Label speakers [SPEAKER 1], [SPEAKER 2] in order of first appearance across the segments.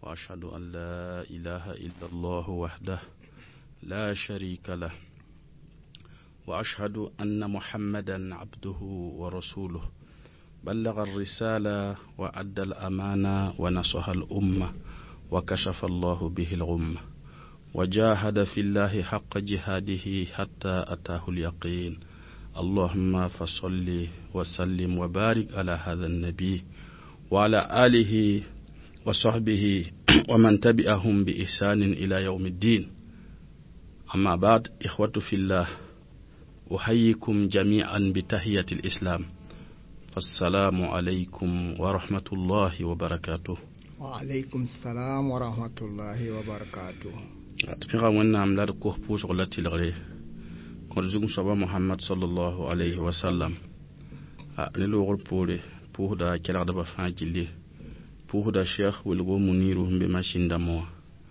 [SPEAKER 1] وأشهد أن لا إله إلا الله وحده لا شريك له وأشهد أن محمدا عبده ورسوله بلغ الرسالة وأدى الأمانة ونصح الأمة وكشف الله به الغمة وجاهد في الله حق جهاده حتى أتاه اليقين اللهم فصل وسلم وبارك على هذا النبي وعلى آله وصحبه ومن تبعهم بإحسان إلى يوم الدين. أما بعد، إخوة في الله، أحييكم جميعا بتحية الإسلام، فالسلام عليكم ورحمة الله وبركاته.
[SPEAKER 2] وعليكم السلام ورحمة الله وبركاته.
[SPEAKER 1] تفيغا ونعم لا ركوه بوش غلاتي لغري كورزوك صبا محمد صلى الله عليه وسلم نلو غل بوري بوه دا كلاغ دبا فاجلي بوه دا شيخ ولغو منيرو بماشين دمو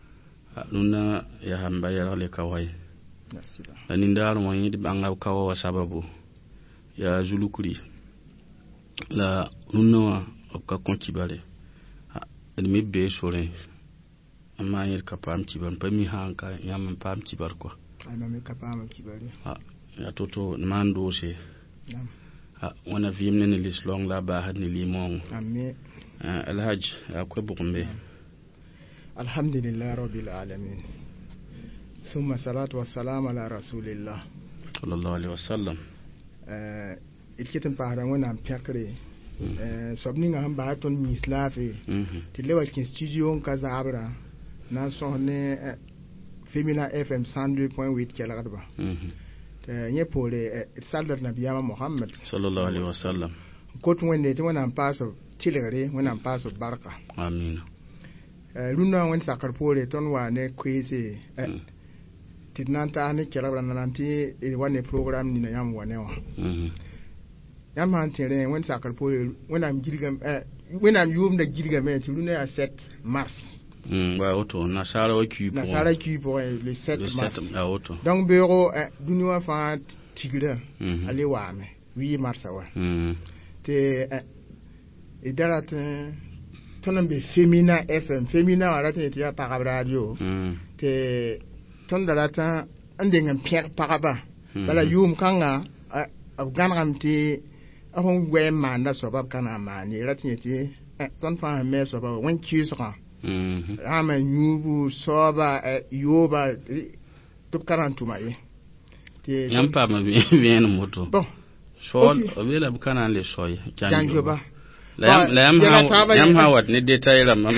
[SPEAKER 1] نونا يا همبا يرغلي كواي لنندار مواني دي بانغاو كوا وسببو يا زلوكري لا نونا أبقى كونتي بالي نمي بيسوري amma yir ka pam ci ban pami hanka yam pam ci bar ko
[SPEAKER 2] ay mami ka pam ci bari
[SPEAKER 1] ya toto mando se wana vimne ni lislong la ba had ni limon
[SPEAKER 2] amin
[SPEAKER 1] alhaj akwai bukumbe
[SPEAKER 2] alhamdulillah rabbil alamin thumma salatu wassalamu ala rasulillah
[SPEAKER 1] sallallahu alaihi wasallam
[SPEAKER 2] ilkitan pahara wana pekre sobni nga hamba ton mislafi tilewa kin studio ka zabra na sonne Femina FM 102.8 kelagad ba nye pole saldat nabiyama Muhammad
[SPEAKER 1] sallallahu alaihi wasallam
[SPEAKER 2] kot wende te wana paso tilegare wana paso barka
[SPEAKER 1] amin
[SPEAKER 2] luna wen sakar pole ton wane kwese tidnanta ne kelagra nanti wane program ni na yam wanewa yam hantere wen sakar pole wana girgam wana yum da girgam te luna ya 7 mars
[SPEAKER 1] ouais, auto nasara qui
[SPEAKER 2] pour le 7 mars auto donc bureau dunwa fa tigra ale wame 8 mars wa te idarat tonombe Femina FM Femina wala te ya para radio te ton dalata andengam pierre paraba bala yum kanga afganam te afon gwe manda sobab kana mani ratiyeti ton fa me sobab wen kisra ama nyubu soba yoba to karantuma ye
[SPEAKER 1] te yampa ma bien moto
[SPEAKER 2] bon
[SPEAKER 1] sol obela bukana le soy
[SPEAKER 2] janjoba
[SPEAKER 1] la yam ha wat ne detail ma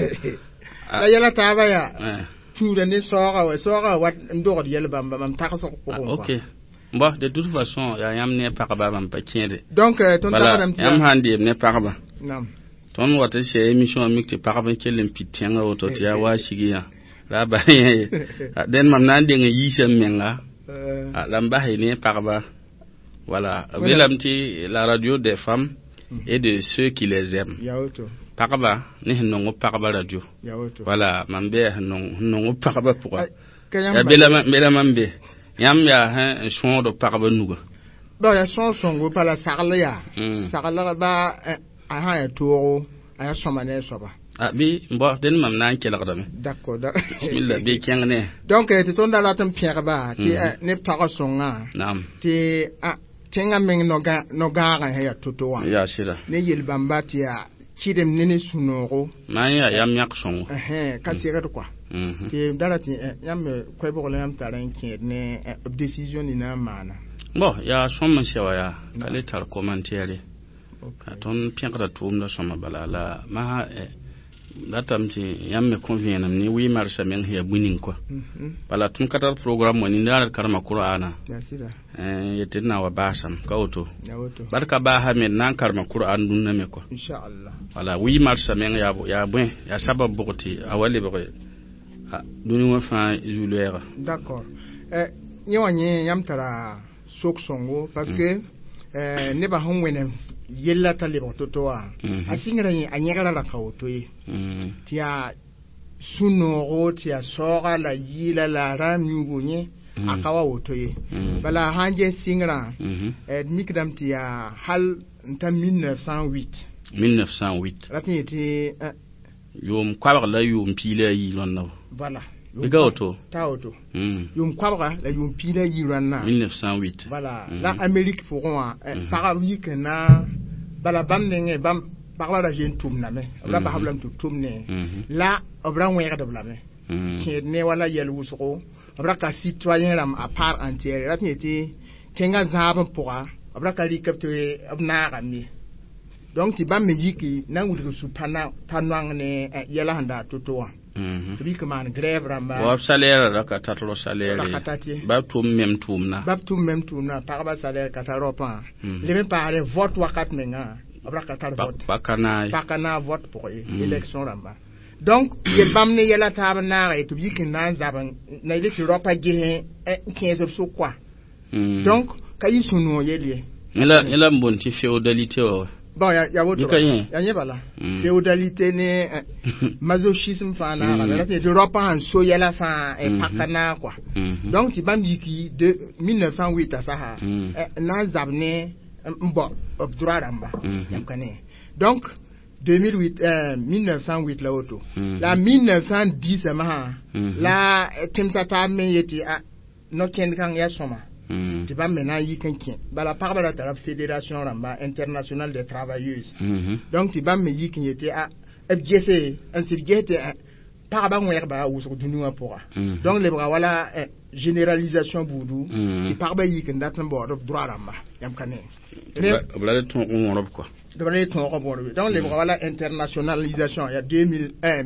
[SPEAKER 2] la yala taba ya tuure ne soga wat ndo ko yel bamba mam takaso ko
[SPEAKER 1] OK bon de toute façon ya yam ne pa ba mam pa tiende
[SPEAKER 2] donc ton taram ti
[SPEAKER 1] yam handi ne pa ba
[SPEAKER 2] nam
[SPEAKER 1] ton wata ce émission mikte paraban kelen pitien auto tia wa shigiya la ba den mam nan de ngi yisem menga lamba ne parba voilà velamti la radio des femmes et de ceux qui les aiment parba ne non parba radio voilà mambe non parba pour ya bela mambe yam ya un son de parba nuga
[SPEAKER 2] bon ya son go pala sarla ba aha ya toro aya somane soba
[SPEAKER 1] bi mbo den mam nan kelagdame
[SPEAKER 2] d'accord
[SPEAKER 1] bismillah be kengne
[SPEAKER 2] donc te ton dala tam pierre ba ti ne para songa
[SPEAKER 1] nam
[SPEAKER 2] ti tenga meng no ga ya totowa
[SPEAKER 1] ya sira
[SPEAKER 2] ne yel bamba ti ya kidem nene sunoro
[SPEAKER 1] man ya yam yak songo
[SPEAKER 2] ka sira quoi ti dala ti yam ko bo yam taran ki ne décision ni na mana
[SPEAKER 1] bon ya somma sewa ya kale tar commentaire ton pinkra tum da soma balala ma datamti yamme convient ni 8 mars men ya bunin quoi bala tum katar programme woni ndar karma qur'ana yetina wa basam kawto barka ba hamed nan karma qur'an dun name ko
[SPEAKER 2] inshallah
[SPEAKER 1] wala 8 mars men ya buen ya sabab bokoti awali bokoti duni wa fa julera
[SPEAKER 2] d'accord nyawanye yamtara sok songo parce que ne ba hon wenen yella tale ba to toa asingra ni anyagala la kawto yi tia suno tia soga la yila la ramu gonye akawa woto yi bala hanje singra mikdam tia hal nta 1908
[SPEAKER 1] 1908
[SPEAKER 2] ratni ti
[SPEAKER 1] yom kwabra la yom pile yi lonna
[SPEAKER 2] voilà
[SPEAKER 1] biga auto
[SPEAKER 2] yom kwabra la yom pile yi lonna
[SPEAKER 1] 1908
[SPEAKER 2] voilà la Amérique pourront parabique na bala bandenge bam parla la jeune tumna me la bahablam tumne la obra wera de blame qui ne wala yel wusro obra ka citoyen ram à part entière la tieti tenga zaba pourra obra ka likapte obna rami donc ti bam yiki na wudu supana tanwang ne yela handa totoa bi man grève ramba
[SPEAKER 1] wa salaire la ka tatlo salaire ba tum même tumna
[SPEAKER 2] par salaire ka taropa les même parler vote wakat menga Bakana vote pour l'élection ramba. Donc, il bamne yela tabana et tout dit qu'il n'a zaban n'a il Europe à gagner 15 sur quoi. Donc, kayi sunu yeli.
[SPEAKER 1] Il a un bon féodalité.
[SPEAKER 2] Bon, y a autre. Y a pas féodalité ne masochisme fana. Là, c'est Europe en so yela fa et pakana quoi. Donc, tu bam dit de 1908 à ça. N'a zabne bon droit ramba donc 1908 la auto la 1910 la temsata men yeti no ken kan ya soma ti ba mena yi kankin bala parba la fédération ramba internationale des travailleuses donc ti ba me yi kin yeti FGC insirgete parba ngwer ba wuso dunu apora donc les bras wala généralisation boudou qui parba yi kin datan bo droit ramba yam kané
[SPEAKER 1] blade ton Europe quoi
[SPEAKER 2] donc les voilà internationalisation il y a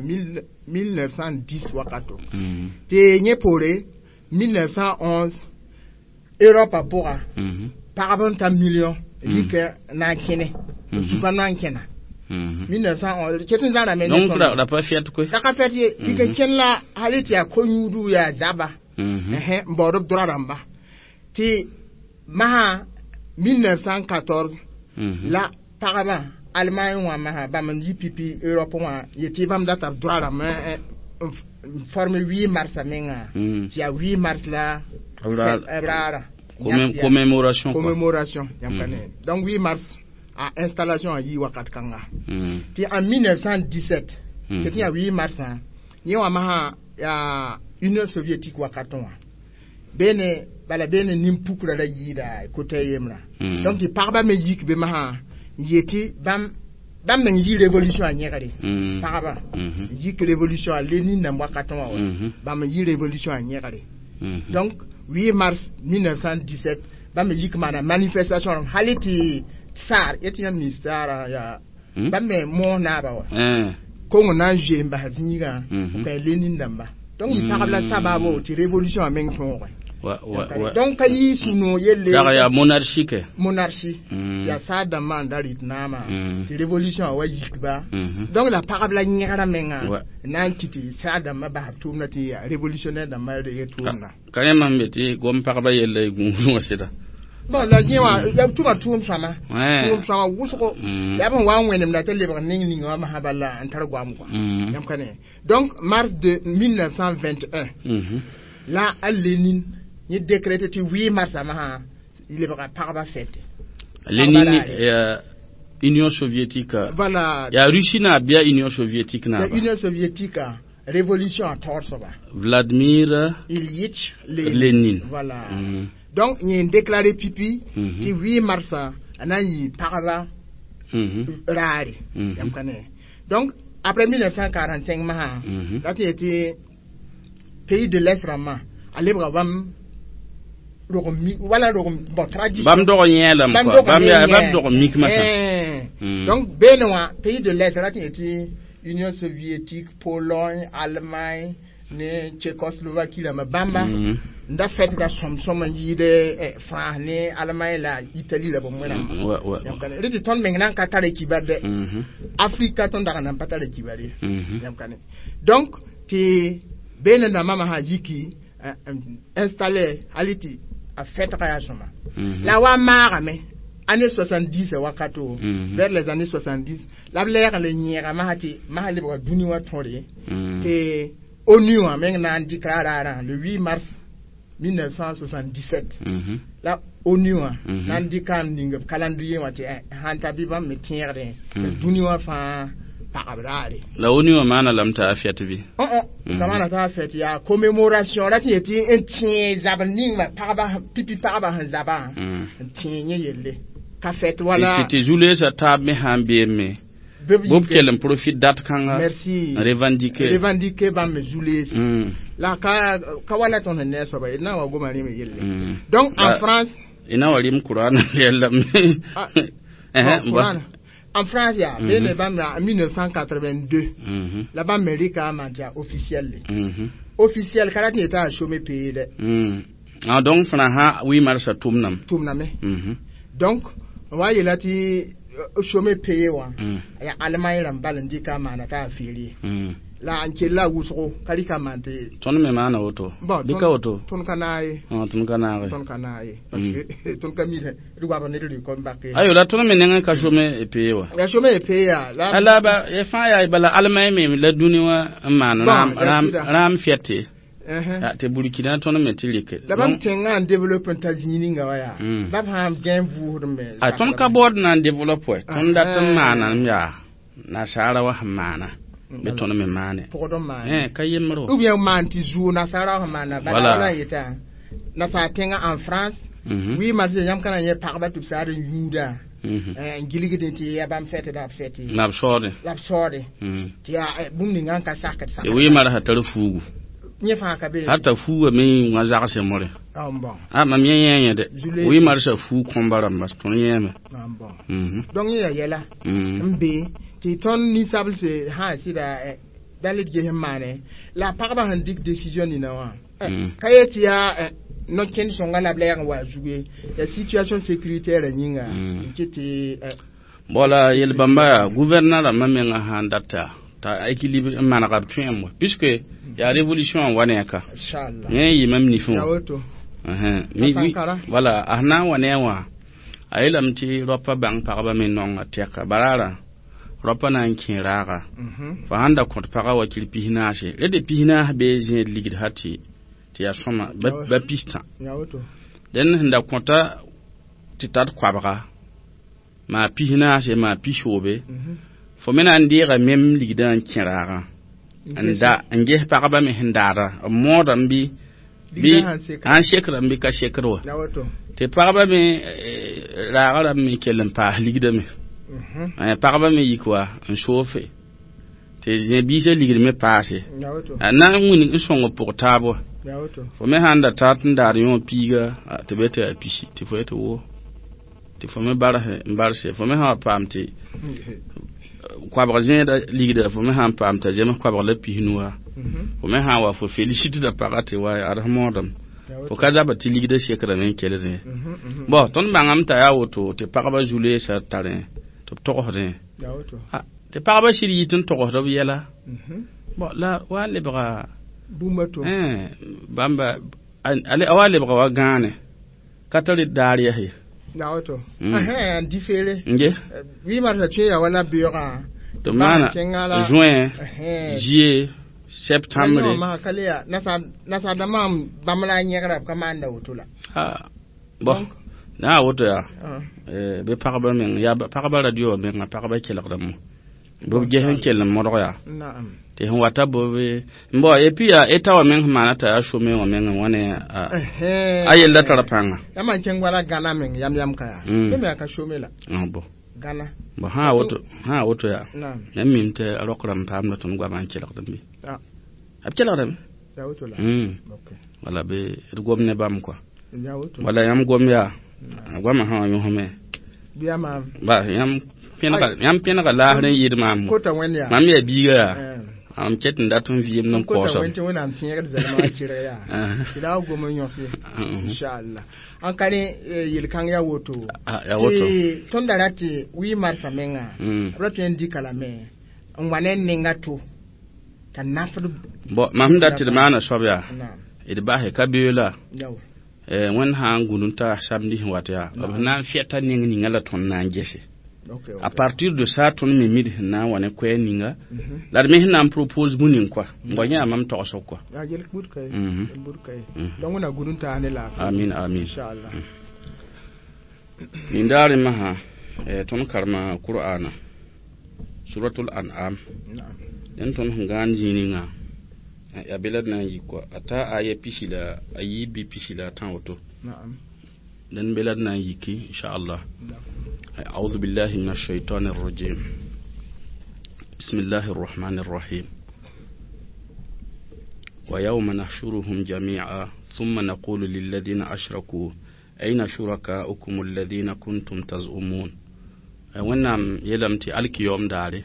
[SPEAKER 2] 1910 wakato te nyepore 1911 Europe a pora parabanta million yike na kene supana kena 1911 ketin zara men
[SPEAKER 1] donc la pas fiat quoi
[SPEAKER 2] la ka fiat yike kenla haliti ya konyudu ya zaba mboro draramba ti maha 1914 la parama Allemagne wa maha ba man pipi Europe wa yeti bam data droit ma forme 8 mars menga ti a 8 mars la rara commémoration yamkane donc 8 mars a installation yi wakat kanga ti en 1917 ti a 8 mars ni wa maha ya Union soviétique wakaton bene bala bene nimpukura la yida côté yemra donc ti parba me yik be maha yeti bam men yi révolution a nyekare parba yik révolution a Lénine na wakaton bam yi révolution a nyekare donc 8 mars 1917 bam yik mana manifestation haliti sar yeti na ministère ya bam me mo na ba wa ko na jemba zinga ka Lénine ndamba donc il parle la sababo ti révolution a men fon donc kayi suno yelle
[SPEAKER 1] ya monarchie
[SPEAKER 2] ya ça demande ritnama ti révolution wa yikba donc la parole la nyara menga nan kiti ça dama ba tourna ti révolutionnaire da ma de tourna
[SPEAKER 1] quand même mbeti gom parba yelle gungu seta
[SPEAKER 2] bon la nyewa ya tuma tum sama wusko ya ban wa wenem na tele ba ning ning ma habala antar gwam ko yam kane donc mars de 1921 là à Lénine il décrété le 8 mars il est pas fête
[SPEAKER 1] Lénine Union soviétique
[SPEAKER 2] voilà
[SPEAKER 1] il y a Russie na bien Union soviétique na
[SPEAKER 2] Union soviétique révolution à Torsova
[SPEAKER 1] Vladimir
[SPEAKER 2] Ilyich
[SPEAKER 1] Lénine
[SPEAKER 2] voilà donc il a déclaré pipi le 8 mars anani parla rare donc après 1945 là il était pays de l'Est rama allez bram voilà bon tradition
[SPEAKER 1] bam do nyelam quoi bam do mik masa
[SPEAKER 2] donc Benoît pays de l'Est là était Union soviétique Pologne Allemagne ne Tchécoslovaquie la bamba nda fait da som yide France ne Allemagne la Italie la bon mena ouais redi ton mengan ka tare kibade Afrique ton da nan patare kibade yamkane donc ti Benoît mama ha yiki installé Haliti a fait réagement la wa marame années 70 wakato vers les années 70 la blaire le nyera mahati mahali ba duni wa tonre te ONU a maintenant déclaré le 8 mars 1977 la ONU a indiqué calendrier wa te hanta biba me tiere duni wa fa paqabrare
[SPEAKER 1] la woni wa mana lam ta afiyat bi
[SPEAKER 2] kamana ta afiyat ya commémoration la ti en tien zabaning ma paqaba pipi paqaba han zaba tien yelle ka fête wala
[SPEAKER 1] c'était joulé sa tab me hambe me bob kelen profit date kanga
[SPEAKER 2] merci revendiquer ba me joulé la ka wala ton ne so ba na wa goma ni me yelle donc en France
[SPEAKER 1] ina wali mu Qur'an yalla
[SPEAKER 2] en France, il y a en 1982, là-bas, Amérique a manqué officiel. Officiel, quand il était à chômer pays.
[SPEAKER 1] Ah, donc, oui, marche tournam.
[SPEAKER 2] Donc, on va y aller chômer pays. Il y a Allemagne, il y a manata affilié. La ankela wusro kalika mante
[SPEAKER 1] ton me mana auto bika auto
[SPEAKER 2] ton kanaye
[SPEAKER 1] ton kanaye
[SPEAKER 2] parce que ton kamile ruwa ba ne ri ko mbake
[SPEAKER 1] ayo la ton me nenga ka chome epeye wa
[SPEAKER 2] ya chome epeye la
[SPEAKER 1] ala ba e fa ya bala almay me la duniwa mana ram fiate te burkina ton me tilike
[SPEAKER 2] la bam tenga development tajini nga waya bab ham game pour me
[SPEAKER 1] a ton ka board na develop ton da ton mana ya na sara wa mana betona me mane kayemro
[SPEAKER 2] ou bien manti jou na sara mana bala yeta na sa tenga en France oui marse yam kana ye parba tu sara yuda ngiligi de ti ya bam fete da fete l'absorde ti ya bumni ngan ka sakkat sa
[SPEAKER 1] oui mara hatar fugu
[SPEAKER 2] nye fa ka be
[SPEAKER 1] hata fugu me ngazaka se more
[SPEAKER 2] bon
[SPEAKER 1] ma mienye de oui marse fu kombara mas ton yeme
[SPEAKER 2] bon donc ya yela mbe ti ton ni sable se ha si da dalit ge mane la parba handik décision ni na wa kayeti ya no ken songa la blaire wa jouer la situation sécuritaire nyinga kiti
[SPEAKER 1] bola yel bamba gouverneur mamenga handata ta équilibre mana ka twemo puisque ya révolution waneka
[SPEAKER 2] inshallah
[SPEAKER 1] yi même ni fon mi voilà ahna wanewa ayilam ti ropa bang parba men non teka barara ropa na nkin raga fa handa ko paga wakil pihina she de pihina be je ligid hati ti ya soma ba pista den handa konta ti tat kwabra ma pihina she ma pishobe fo mena ndira mem ligidan kin raga anda nge paga me hindara modam bi an shekran bi ka shekro te paga me raga me kelen pa ligida me parba me yikwa en chauffe te je bise ligir me passé na nguni nsongo portable fo me handa tatin dar yon piga te bete apishi te fo eto wo te fo me barse fo me ha pamte kwa brazin da ligida fo me ha pamte je me kwa bra pihinwa fo me ha wa fo félicite da parate wa arhamodam fo kaza ba ti ligida shekara men kelene bon ton bangam ta ya woto te parba joulé sa tarin toxode te parba shiri tin toxode yela bon la wale bra
[SPEAKER 2] bumato
[SPEAKER 1] bamba ale awale bra wa gane katali dariya he
[SPEAKER 2] naoto différé
[SPEAKER 1] nge
[SPEAKER 2] wi marta tu ya wala biora
[SPEAKER 1] to mana juin juillet septembre
[SPEAKER 2] ma kalia nasa damam bamla nyara kamanda utula
[SPEAKER 1] bon na woto ya be parba men ya parba radio men parba kelakdam bo gehen kelen modo ya
[SPEAKER 2] na'am
[SPEAKER 1] te hon wata bo be mbo e pia etawa men manata ya shome wa men wane ayel da tarapanga
[SPEAKER 2] yama kengwala gana men yam kaya me aka shome la
[SPEAKER 1] bo
[SPEAKER 2] gana
[SPEAKER 1] bo ha woto ya na min te rokram pamna ton gwa man kelakdam bi ab kelakdam
[SPEAKER 2] ya woto la
[SPEAKER 1] okay wala be gomne bam quoi
[SPEAKER 2] ya woto
[SPEAKER 1] wala yam gom ya gwama ha yo home
[SPEAKER 2] biya ma
[SPEAKER 1] ba yam pena ka la ren yid mam
[SPEAKER 2] ko ta wenya
[SPEAKER 1] mam ya biga am chetin datun viem non ko so
[SPEAKER 2] ko ta wenya am tinya da zalma cire ya ila go mo nyosi inshallah an kare yil kan ya woto ton da rati wi marsa menga rapien di kala me ngwanen ninga to kan nafdu
[SPEAKER 1] bo mam datti de mana sobya id ba he kabila wen ha ngununta samedi wata na fiata ningi ngala ton na ngese à partir de ça ton me mid na wane ko ninga la me na propose bunin quoi ngonya mam to so quoi
[SPEAKER 2] ya jel bur kay donc na gununta ne la
[SPEAKER 1] amin
[SPEAKER 2] inshallah
[SPEAKER 1] ni ndare ma ha ton karma qur'ana suratul an'am dan ton hangan jininga ya belad na yi ko ata aya pisila ayi bi pisila tan wato
[SPEAKER 2] na'am
[SPEAKER 1] dan belad na yi ki insha Allah a'udhu billahi minash shaitanir rajim bismillahir rahmanir rahim wa yawma nahshuruhum jami'a thumma naqulu lil ladina ashraku ayna shurakaukum alladhina kuntum taz'umun wannan yelamti alkiyom dare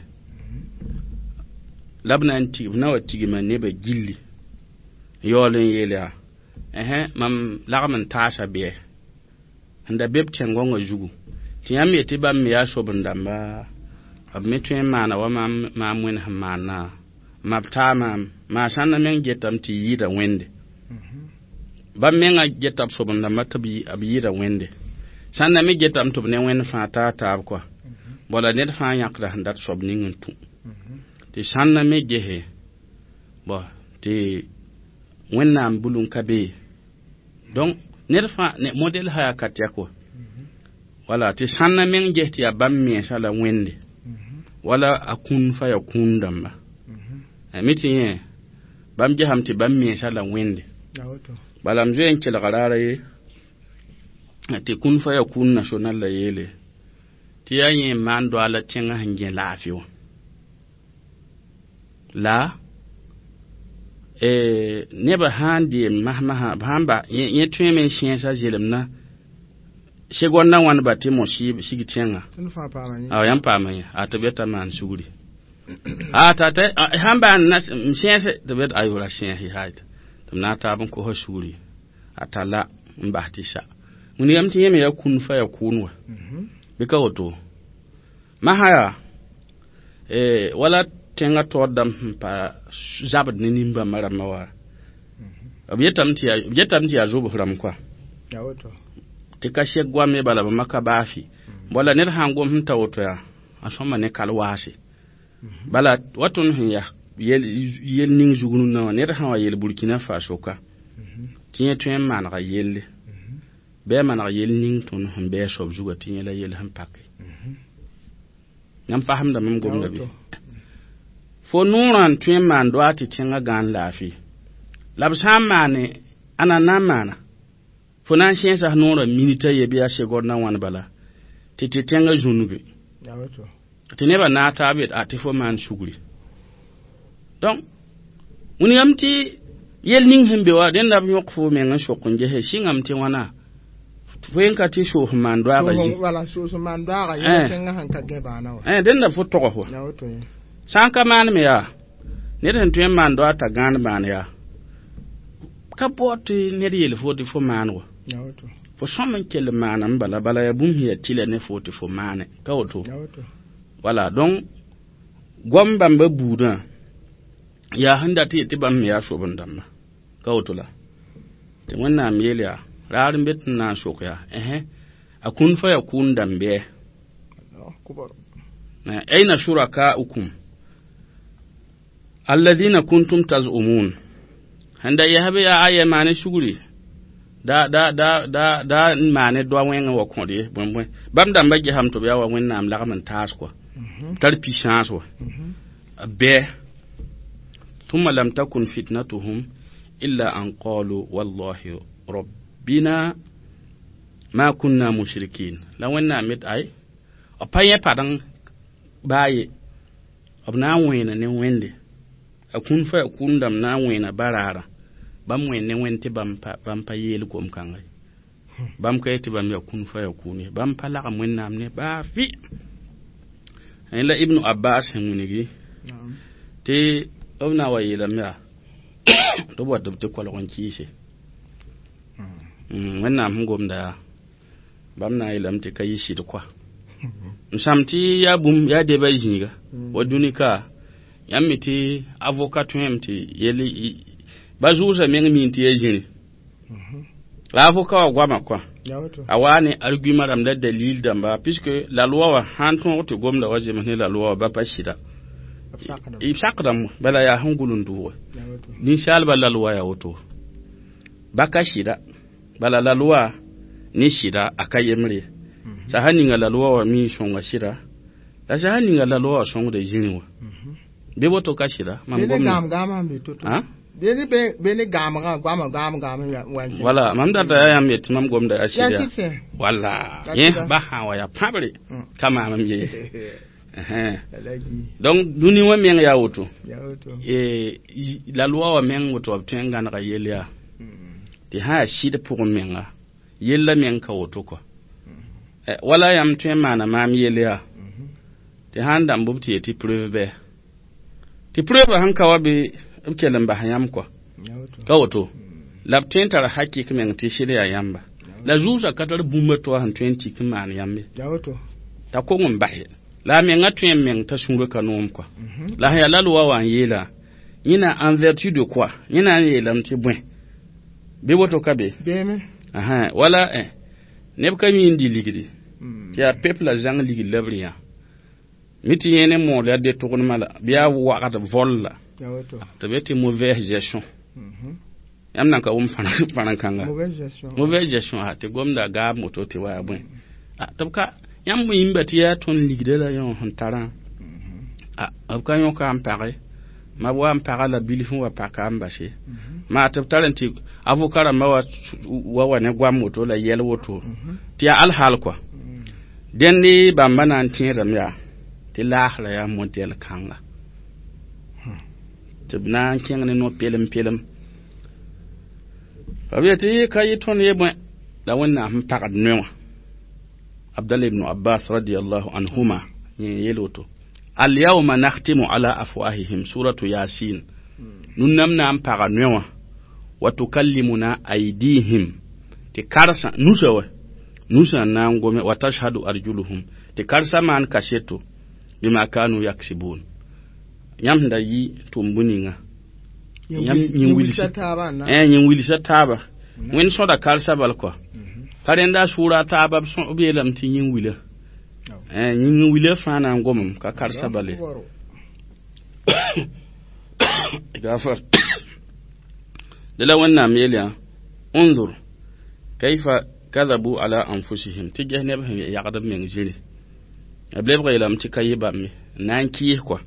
[SPEAKER 1] labnan ti nawa tigi man ne ba gilli yolen yela mam lagman tasha be anda beb tengonga jugu tiyame te bam me ya shobundamba abmetwe mana wa ma mun hamana mabtama ma shanna men getam ti yida wende bam men getam shobundamba tabi abiyida wende shanna me getam to ne wen fata tab kwa bola net fa yakla handat sobningin tu te shanna me gehe bo te wennam bulun kabe donc net fa ne model haya katya ko wala te shanna men gehti ya bamme shala wende wala akun fa yakun damba amiti ye bam jahamti bamme shala wende balam joyen kila garara ye te kun fa yakun national la yele ti yayin mando ala tinga hange lafiyo la neba handi mahmaha bamba ye tweme shensa jelemna shegonna wan batimo shi gitenga yan pamanya atabeta man suguri tate hamba na shensa tabet ayura shenhi haita tumna tabun ko suguri atala mbatisha muni yamti yeme yakun fa yakunwa bika woto mahaya wala tenga tordam pa zabad ni nimba maramawa objetam ti azubu ram kwa
[SPEAKER 2] ya woto
[SPEAKER 1] tikashe gwame bala maka bafi bola ner hango mta woto ya asoma ne kalwasi bala watun ya yel ning jugunu na ner hawa yel Burkina Faso ka tiye tuen man ga yel be man ga yel ning ton hambe sob juga tiye la yel ham pak ngam faham da mam gomda bi fo nuran tuen man do ati tinga gan lafi labsam mane anana mana fo nan shensa nura minita ye biya shegor na wan bala titi tenga junubi
[SPEAKER 2] yawato
[SPEAKER 1] tineba na tabet ati fo man shuguri donc muni amti yel ning hembe wa den da nyok fo men ngan shokon je he shingamti wana fo enka ti sho man do aga ji
[SPEAKER 2] wala sho man do aga ye tenga hanka ge bana wa
[SPEAKER 1] den da fo to ko
[SPEAKER 2] yawato
[SPEAKER 1] sanka man me ya ne den tuen man do ata gan ban ya kapoti ne yel fo di fo man wa
[SPEAKER 2] yawato
[SPEAKER 1] fo somen kel manam bala ya bum hiya tile ne fo ti fo mane kawoto
[SPEAKER 2] yawato
[SPEAKER 1] wala donc gombam ba buda ya handa ti bam ya shobun damma kawoto la te wannan meliya rarin betin na shokya akun fa yakun dambe
[SPEAKER 2] kubar
[SPEAKER 1] aina shurakaukum alladhina kuntum tazumun handa ya habe ya aye mane shuguri da mane do wen wa kodi bon bam dam bagge ham to ya wa wen nam la man tas quoi tar puissance wa be thumma lam takun fitnatuhum illa an qalu wallahi rabbina ma kunna mushrikin la wen na mit ay o paye padang baye obna wena ne wende akun fa akun dam na wena barara bam wenne wente bam pa yel gom kangay bam kayti bam yakun fa yakuni bam pala kam wennam ne ba fi la ibnu abbas munigi te obna wayela mya to boddo te ko lon kiise wennam gom da bam na yelam te kayishi to kwa msamti ya bum ya de bayiga wadunika yamiti avocat yamti yeli bazuza mengi minti yejini avocat wa gwama kwa awani argument am da dalil damba puisque la loi wa hanton to gomda waje mane la loi ba pashida ibsaqdam bala ya hangulun duwa ni shalba la loi ya woto baka shida bala la loi ni shida akayemre sahani ngala loi wa mi shonga shida la jahani ngala lo songo de jini wa be woto kashira
[SPEAKER 2] mam gom gam be to ha bene gam wanji
[SPEAKER 1] wala mam da ya met mam gom da ashira wala ye ba hawa ya pabri kama mam ye donc duni wa men ya woto la loi wa men woto tenga na yelia ti ha shida pour menga yella men ka woto ko wala yam tema na mam yelia ti handa mbubti ti preuve hanka wa be kelan ba hayam ko ka woto labten tar hakki kimen ti shirya yamba la juza katar bumbato han 20 kiman yambe ta ko ngum bahe la men ngatuen men ta sunro kanom ko la ya la loi wa yela nyina en vertu de quoi nyina yela mti bwen be woto kabe
[SPEAKER 2] beme
[SPEAKER 1] wala nebka mi indi ligidi ya peuple jang ligi lebriya miti yene mo la de to mala biya wa ka volla to beti mauvaise gestion yam nan ka fana kanga mauvaise gestion ha te gomda ga moto te wa bwen tabka yam mu yimbati ya ton ligide la yon hantara abka yon ka ampare ma wa ampara la bilifu wa paka ambashi ma tabtaranti avokara ma wa ne gwa moto la yel woto ti al hal kwa denni bamba nan tiram ya ti lahla ya model kanga tibna kengene no pelem abiyati kayi ton yebon da wannan han pakad newa Abdullah ibn Abbas radiyallahu anhuma yeloto al yawma nakhtimu ala afwahihim suratu yasin nunnamna am pakad newa wa tukallimuna aydihim ti karsa nusa na ngome wa tashhadu arjuluhum ti karsa man kaseto bima kanu yaksibun yam da yi tumbuninga yam nyingwilisa taba wen so da karsa balko karenda sura taba so obelam ti nyingwila nyingwila fana ngomum ka karsa bale gafar dala wannan meliya unzur kaifa kadhabu ala anfusihim tijahne ba ya qadab men jiri ableb gailam ti kayiba mi nan ki ko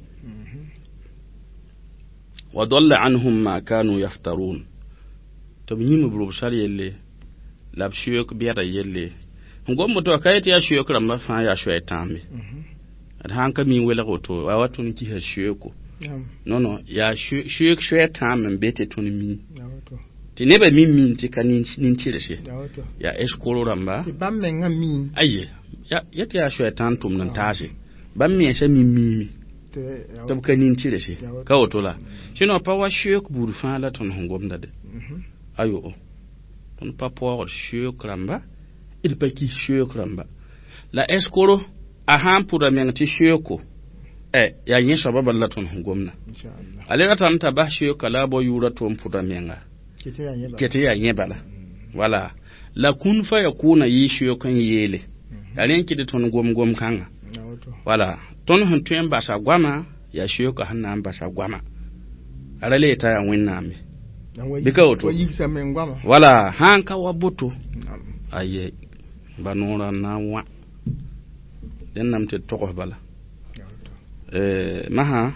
[SPEAKER 1] wa dalla anhum ma kanu yaftarun to bi nyimu bro sar yelle lab shuyuk biata yelle ngom mo to kayati ya shuyuk ram fa ya shuy tambe ad hanka mi wela ko to wa watun ki ha shuyuko no ya shuyuk shuy tambe bete tun mi ti neba mi ti kanin tire she ya eskoro ramba
[SPEAKER 2] bam men ngami
[SPEAKER 1] aye ya yati ya shuy tantum nan tashi bam me she mi tab kanin tire she ka otola shino pa wa shuyuk buru fa la ton ngom dade ayo ton pa po shuyuk ramba il pa ki shuyuk ramba la eskoro a hampura men ti shuyuko ya yin shababa la ton ngom na inshallah ale ta mta ba shuyuk la bo yura ton pura menga kete ya nyebala wala la kun fa yakuna yishiyo kan yele alen kidi ton gom kanga wala ton han tuen basa gwama ya shiyo ka hanna basa gwama arale ta ya winname bika oto wala hanka wabuto aye banora na wa den namte toko bala maha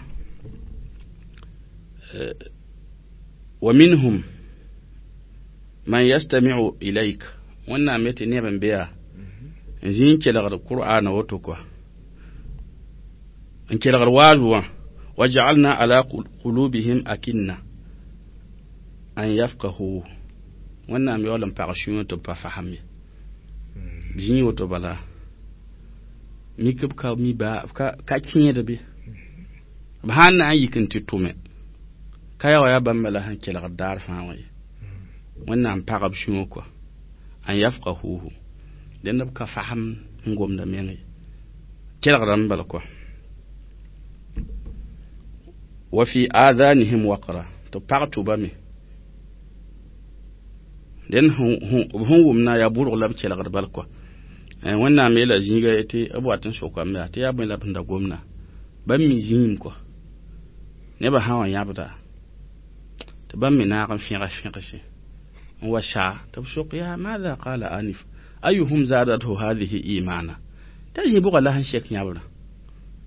[SPEAKER 1] wa minhum man yastami'u ilayk wannan mete ne ban biya zin kelagar qur'ana wato ko an kelagar wajuwa waj'alna ala qulubihim akinna an yafqahu wannan me wala parashun to pa fahami jini wato bala mi ka mi ba ka kinye da bi ba hanna ayikin titume kayawa ya bambala han kelagar dar fa wai wannan pagab shuno ko an yafqahu den da ka faham ngom da mengi kelgram bal ko wa fi adhanihim waqra to pagtu bami den hum na ya buru lab kelgar bal ko wannan me la jinga ite abwatan shokwa me ate ya bin labin da gomna ban mi jin ko ne ba hawan ya bada to ban mi na kan fi shi وشا تبشق يا ماذا قال آنف أيهم زادته هذه إيمانا تجيب لها شيك يابنا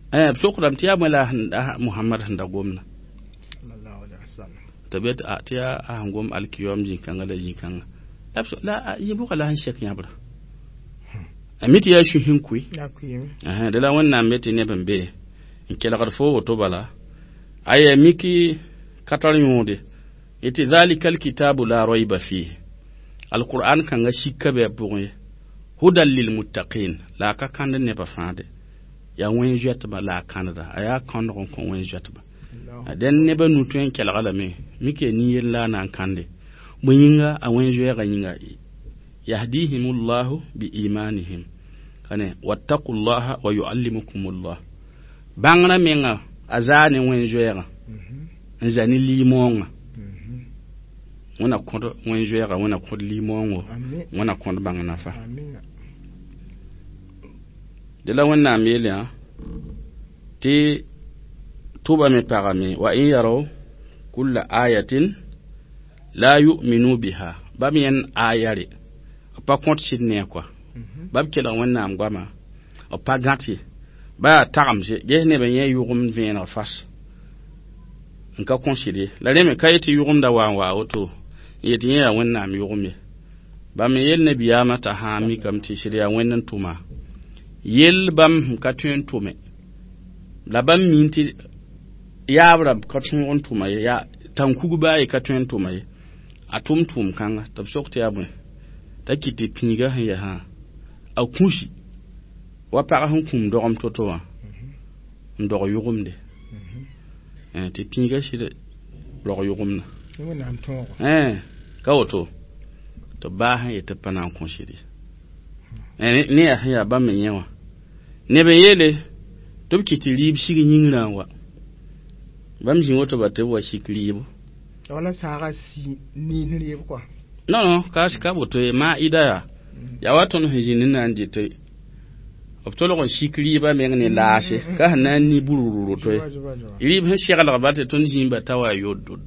[SPEAKER 1] sokram tiya mala Muhammad handa gomna
[SPEAKER 2] sallallahu alaihi wasallam
[SPEAKER 1] tabet tiya hangom alkiyom jinkanga la jinkanga la yibu kala han shek nyabra amiti ya shu hinkui de la wannan meti ne bambe in kela garfo to bala aya miki katar yonde iti zalikal kitabu la rayba fihi alquran kan ga shikka be bugne hudal lil muttaqin la ka kan ne ba fande ya wen jet ba la kanada aya kan ko wen jet ba den ne ba nutuen kela gala me mike ni yella nan kande bunyinga a wen jo ga nyinga yahdihimullahu bi imanihim kane wattaqullaha wa yuallimukumullah bangna menga azani wen jo ga nzani limonga wana kondo wen jo ga wana kod limongo wana kondo bangna fa de la wana mele ti tuba me parami wa in yaraw kulla ayatin la yu'minu biha bamiyan ayare pa compte sidne quoi bab kela wana am gwama o pa ganti ba taramje je ne ben yugum vena fas nka considérer la reme kayiti yugum da wa auto yeti ya wana am yugum ba me yel ne biyama ta ha mi kam ti shiriya wannan tuma yel bam ka tuen tume la bam minti yabra ka tuen tuma ya tankugu ba ka tuen tuma atum tum kanga tab sokte abun takiti pinga ya ha au kunshi wa para hun kum dogam toto wa ndo yugum de te pinga shi de lo yugum na ka woto to ba ha yete pana kunshi de ne ya ba men yawa ne be yele to kiti lib shigi nyingra wa bam jin woto ba te wa shiklibo
[SPEAKER 2] wala saga si ni ne quoi
[SPEAKER 1] non ka boto ma idaya ya wato no hijinin nan je to optolo ko shikli ba men ne lashe ka nan ni bururu to iri ban shegala ba te ton jimba tawa yo do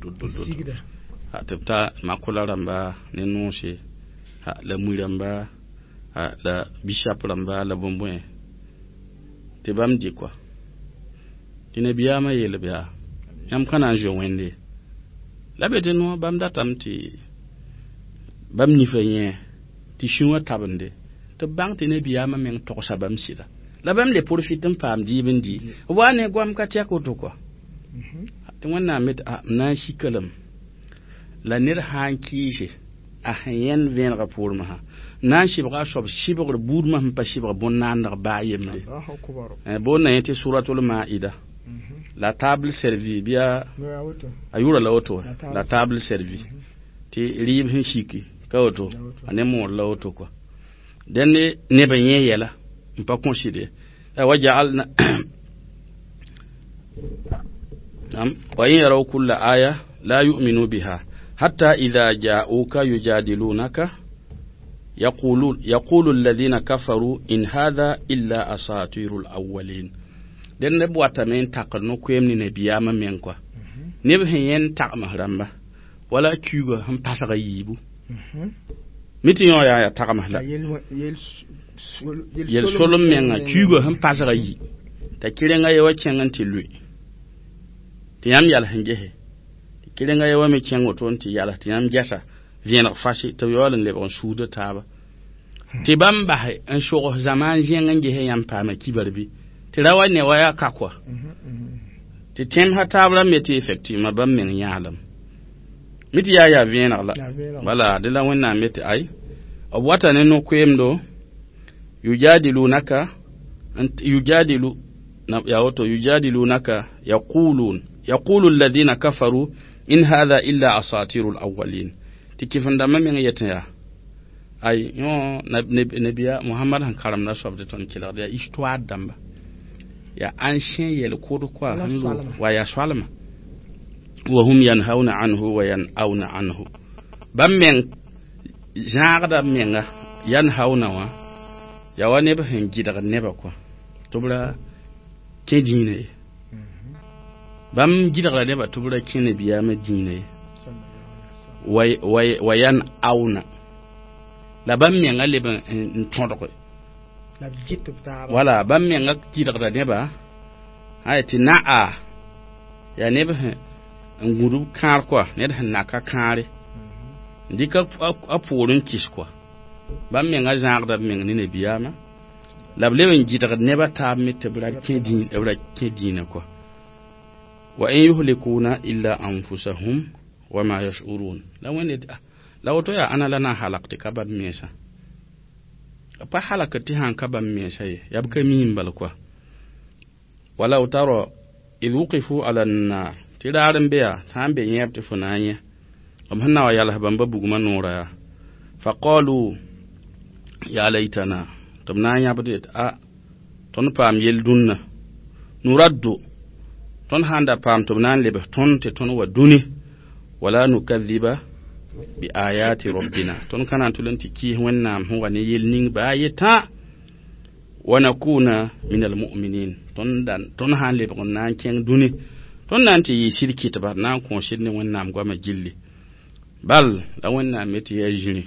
[SPEAKER 1] ha tepta makula ramba ne nonche ha la muiramba ha la bishop ramba la bombon te bam di quoi ina biya ma yele biya yam kana jo wende la bete no bam datamti bam ni fenye ti shuwa tabande to bangte ne biya ma men to sa bam sida la bam le profitem pam di bendi wane gwam ka tiako to ko to wanna met na shikalam la nir hanki she a hen ven rapport ma na shibra shob shibra bud ma pa shibra bonna ndar ba yemle bonna yete suratul maida la table servie bien ayura la auto la table servie ti rib hin shiki ka auto ane mo la auto quoi den ne ben yela on pas considérer waja'alna nam wa yaraw kull aya la yu'minu biha hatta idha ja'uka yujadilunaka yaqulu alladhina kafaru in hadha illa asatirul awwalin den ne boata men takno kwemni ne biyama men kwa ne be hen tak mahramba wala kugo ham pasaga yibu miti yo ya tak mahla yel solom men kugo ham pasaga yi ta kirenga yewa kengan tilui tiyam yal hangehe kirenga yewa me kengo tonti yala tiyam jasa vient fashi to yolen le bon soude taba ti bamba en shogo zaman jengan gehe yam pama kibarbi tirawa ne waya kakwa ti tem hatabla meti effectivement bam men yalam miti ya viena la wala de la wona meti ay o wata ne no kwemdo yujadilunaka yujadilu ya auto yujadilunaka yaqulu alladhina kafaru in hadha illa asatirul awwalin tikifanda men yetaya ay yo nabiya muhammad han karam na sobde ton kila ya histoire damba ya ancien yel kodo kwa hanlo wa ya swalma wa hum yanhauna anhu wa yanauna anhu bammen jaagda menga yanhauna wa ya wane ba hen gidaga neba kwa tobra kedine bam gidaga neba tobra kene biya madine wa yanauna la bammen aleben ntondoko wala bam men ngak kidagra neba ayati na'a ya ne ba nguru kar kwa ne da naka kare dika aporun kis kwa bam me nga zaagda me ni ne biyama lablewen jitag ne ba ta mitte bra kedina kwa wa in yuhlikuna illa anfusahum wa ma yash'urun la wato ya ana lana halakti kabab mesa pa halakati han kabab mesa yabka min bal kwa wala utaro idh wuqifu ala an-nar tidaran biya tambe yebti funanya amhanna wa yalla bamba buguma nura faqalu ya laitana tumnanya badet ton pam yeldunna nuraddu ton handa pam tumnan lebe ton te ton wa duni wala nukadhiba bi ayati rabbina ton kana tulanti ki wannam huwa ne yelning ba yeta wa nakuna minal mu'minin ton han lebe on nan ken duni ton nanti shirki tabar nan kon shirne wannam goma gilli bal da wannam meti ya jini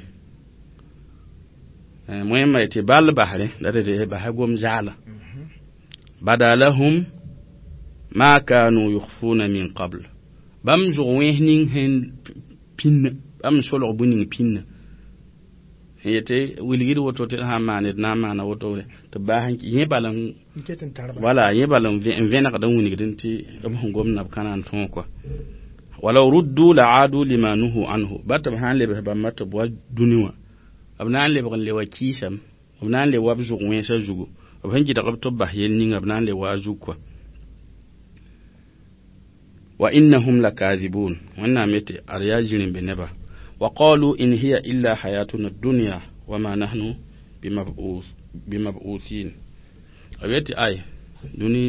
[SPEAKER 1] muhimma ite bal bahre da ba gom jala badalahum ma kanu yukhfuna min qabl bam zuwehning hen pin bam solo buning pin yete wiligid woto te ha mane na mana woto to ba hanki yebalan wala yebalan vena ka dan winigidin ti dum gomna kanan ton kwa wala ruddu la'adu limanuhu anhu batab han lebe ba mata bo duniwa abnan le bagan le wakisam abnan le wabzu wensa zugo abhan gida qabto bah yenning abnan le wazu kwa wa innahum lakazibun wanna mete aryajirin beneba wa qalu in hiya illa hayatuna ad-dunya wa ma nahnu bimab'uthin aweti ay duni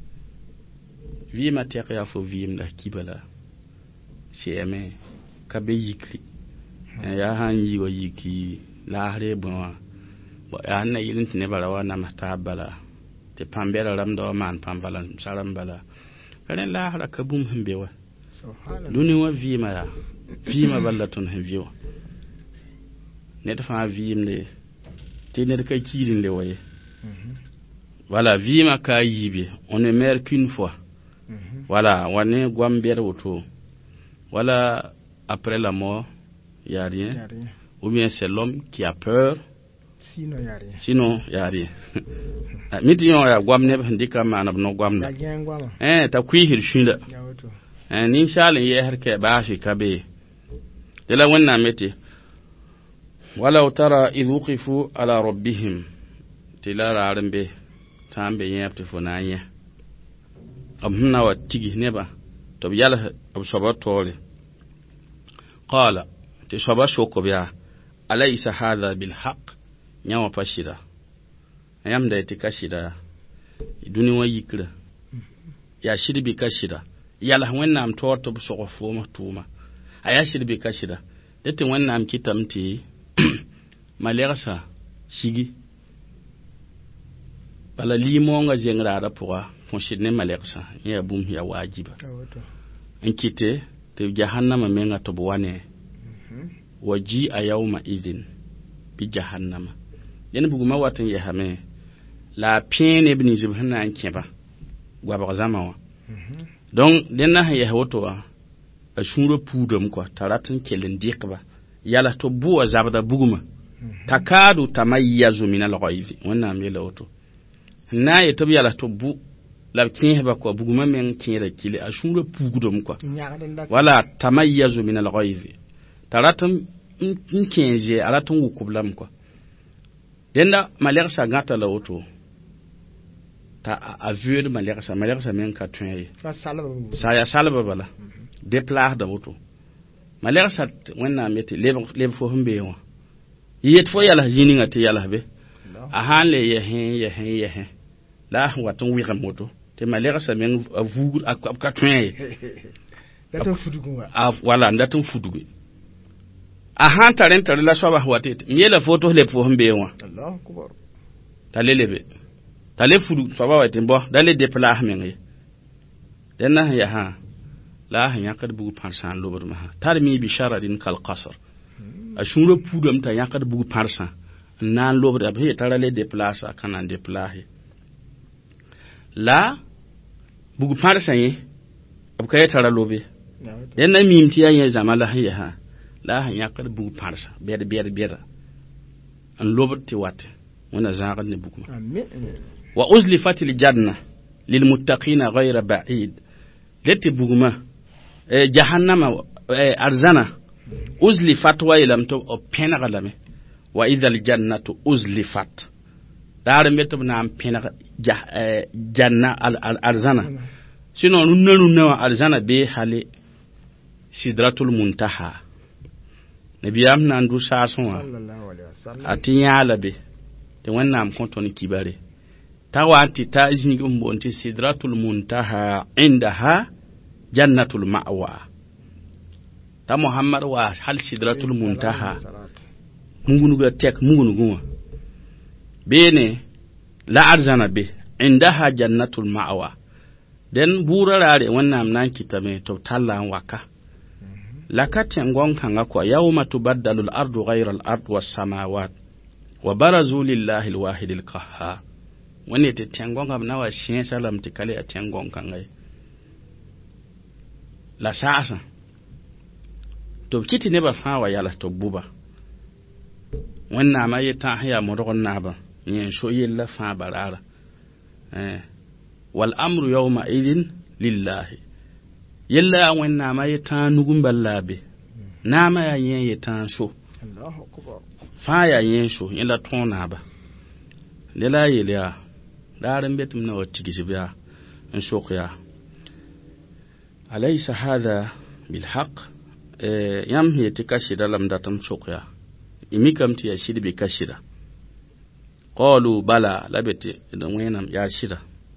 [SPEAKER 1] vima tek ya fo vim da kibala cme kabe yikri ya hanyi wa yiki lahre bon wa anna yidin ne barawa na matabala te pambera ramdo man pambala sarambala karen lahra kabum himbewa duni wa vima ballatun himbewa ne ta fa vimle te ne ka kirin le waye voilà vima ka yibe on ne meurt qu'une fois voilà wane gwamber woto voilà après la mort il y a rien ou bien c'est l'homme qui a peur sinon il y a rien miti yon ya gwamne ndika manab no gwamna ta kwihir shinda ni shalin ye harke ba fi kabe dela wannan meti wala tara idh wuqifu ala rabbihim tilara arambe tambe yepte funanya amna wa tigi neba to yalla absabatore qala ti shabashoko biya alaysa hadha bil haqq nyawa pashida ayam da itikashida duni wa yikra ya shirbi kashida yalla wannan torto bu soko foma tuma aya shirbi kashida dete wannan kitamti malersa shigi bala limonga jengra da pourra fonshidne malersa ya bum ya wajiba enkite te jahannama menga to bwane waji a yawma idin bi jahannama den buguma watan ya hame la pien ibn zibhana ankeba gwa ba zamawa donc den na ya hoto a shuro pudum ko taratun kelen dikba yala to buwa zabda buguma takadu tamayyazu min al-ghayzi wannan me lawto na ya to yala to bu la kin ba ko buguma men kin da kile a shuro pudum ko wala tamayyazu min al-ghayzi taratun inkenje aratun wukublam ko denda malersa gata lawto ta avure malersa men ka tunye sa ya salba bala deplar da woto malersa wannan meti lebe fo humbe yo yet fo yala jini ngati yala be a hanle ye la watun wiga moto te malersa men avugur ka tunye
[SPEAKER 2] datun fudugu
[SPEAKER 1] wala datun fudugu a hantaren tare la soba watet miela photo le fo humbe yo
[SPEAKER 2] Allahu akbar
[SPEAKER 1] talelebe tale fudu soba watin bo dale deplar men ye denna ya ha la yakad bugu parsan lobar ma tarmi bi sharadin kal qasr ashuro pudum ta yakad bugu parsan nan lobar abe tarale déplacer kana déplacer la bugu parsa yi abkay tara lobe den na mim ti ya zamala hiya ha la han yakar bugu parsa beda an lobti wat wana zaaqad ne bugu wa uzlifatil janna lil muttaqina ghayra ba'id lati buguma jahannama arzana uzlifat wa ilam to pena galame wa idhal jannatu uzlifat dar metum na pena janna arzana sino nunna arzana be hali sidratul muntaha nabiyam nan du sason sallallahu alaihi wasallam atinya labe te wannan konton kibare tawati ta jingi mbonti sidratul muntaha indaha jannatul ma'wa ta muhammad wa hal sidratul muntaha mungunuga tek mungunuga bene la arzana be indaha jannatul ma'wa den burarare wannan nan kitame to tallan waka lakatin gonkan akwa yawma tubaddalu al-ardu ghayra al-ard was-samawat wa barazu lillahi al-wahid al-qahhar wani te tengonga nawa shin salam te kale a tengonga ngai la sasa to kiti ne ba fa wa yala to buba wannan ma yata haya mudon na ba yin so yilla fa barara wal amru yawma idin lillahi yalla wannan ma yata nugun ballabe na ma yayin yata so Allahu akbar fa yayin so yalla tona ba lela yela دارن بيت من وتجي بها نشوق يا أليس هذا بالحق يم هي تكشيدا لم داتم شوق يا إميكم تي يشيد بكشيدا قالوا بلى لبت إدوينم يا شيدا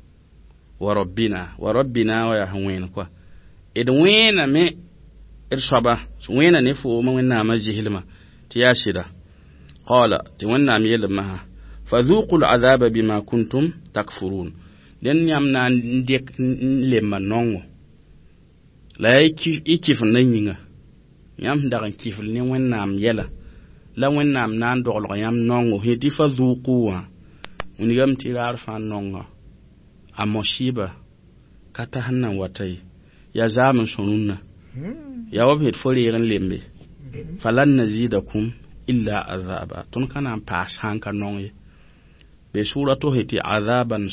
[SPEAKER 1] وربنا ويا هوين كوا إدوينا مي إرشبا وينا نفو ما وينا مزيهلما تيا شيدا قال تيونا ميلمها فذوقوا العذاب بما كنتم تكفرون den yamna ndek lemma nongo la ikif nanyinga yam daga kifil ne wennam yela la wennam nan doglo yam nongo hedi fadhuquwa unigam tirar fa nongo amoshiba kata hannan watai ya zaman sonunna ya wabet foriran lembe falan nazidakum illa azaba tun kana pas hanka nongo be suratu hiti azaban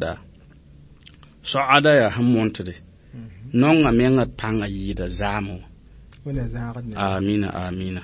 [SPEAKER 1] sa'ada ya hamonte non amenga tanga yida zamu amina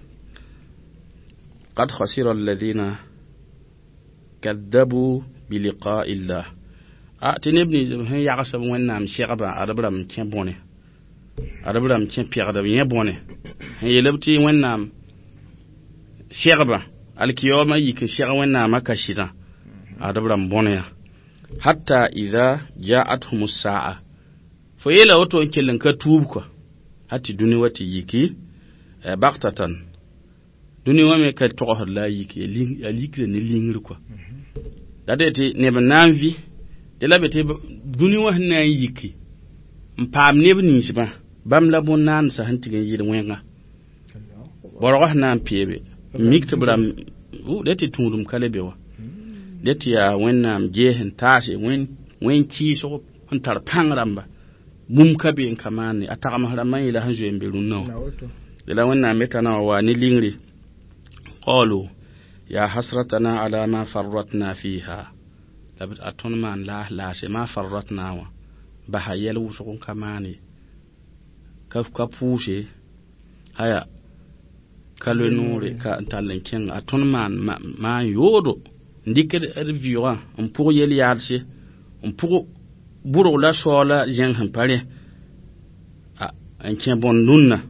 [SPEAKER 1] qad khasira alladhina kadzabu bi liqa'i illah tinibni hen ya qasab wannam shegaba adabram tiembone adabram tiempiada bien bone yelabti wannam shegaba alkiyoma yike shega wannam makashida adabram bone hatta idha ja'atuhum as-sa'a fa yela wato kellen ka tubko hatti duni wati yiki baqtatan duni wame ka to la yiki likre ni lingir ko dadete ne bananvi de labete duni wa na yiki mpam ne bni siba bam la bonan sa hantigen yir wenga boro na piebe mikta bram dete tundum kalebe wa dete ya wennam jehen taase wen ki so antar pangramba mum kabe en kamani atama harama ila hanjo en belunno ila wennam metana wa ni lingri qalu ya hasratana ala ma farratna fiha labit aton man la se ma farratna wa bahayel wuso kamani ka pushe haya kalonore ka talenken aton man ma yodo ndike viwa on pour yel yarse on pour buro la sola jen han pare en kien bon nunna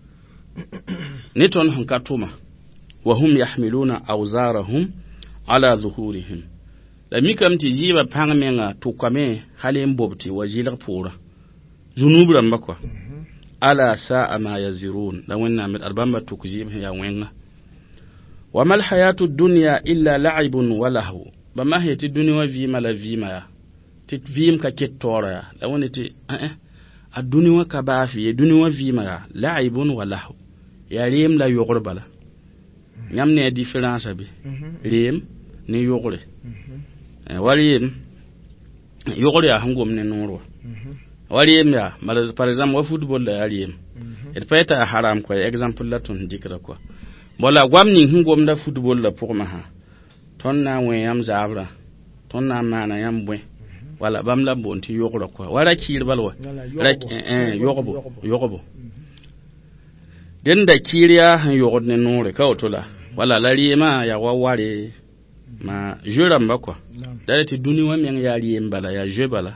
[SPEAKER 1] neton han katuma wa hum yahmiluna awzarahum ala zuhurihim la mikam ti jiba pangmenga tukame halen bobti wajila pura zunubran bakwa ala sa'a ma yazirun la wanna mit arbamba tukujib ya wenga wa mal hayatu dunya illa la'ibun wa lahu bama hayati dunya vima la vima ya tit vim ka kettora ya la woni ti ad-dunya ka ba fi dunya vima ya la'ibun wa lahu ya rem la yogorbala ñam ne différence bi rem ne yogore wariyem yogore a hangom ne noro wari ya par exemple wa football la yari et peut être haram quoi exemple la ton dikra quoi bola gwamni hingom da football la pour ma ha ton na wen yam zabra ton na mana yam bwe wala bam la bonti yogro quoi wala kir balwa rek yogobo den da kiriya han yogod ne nore ka otola wala lari ma ya waware ma jura mba quoi dalati duni wa men yari mbala ya jebala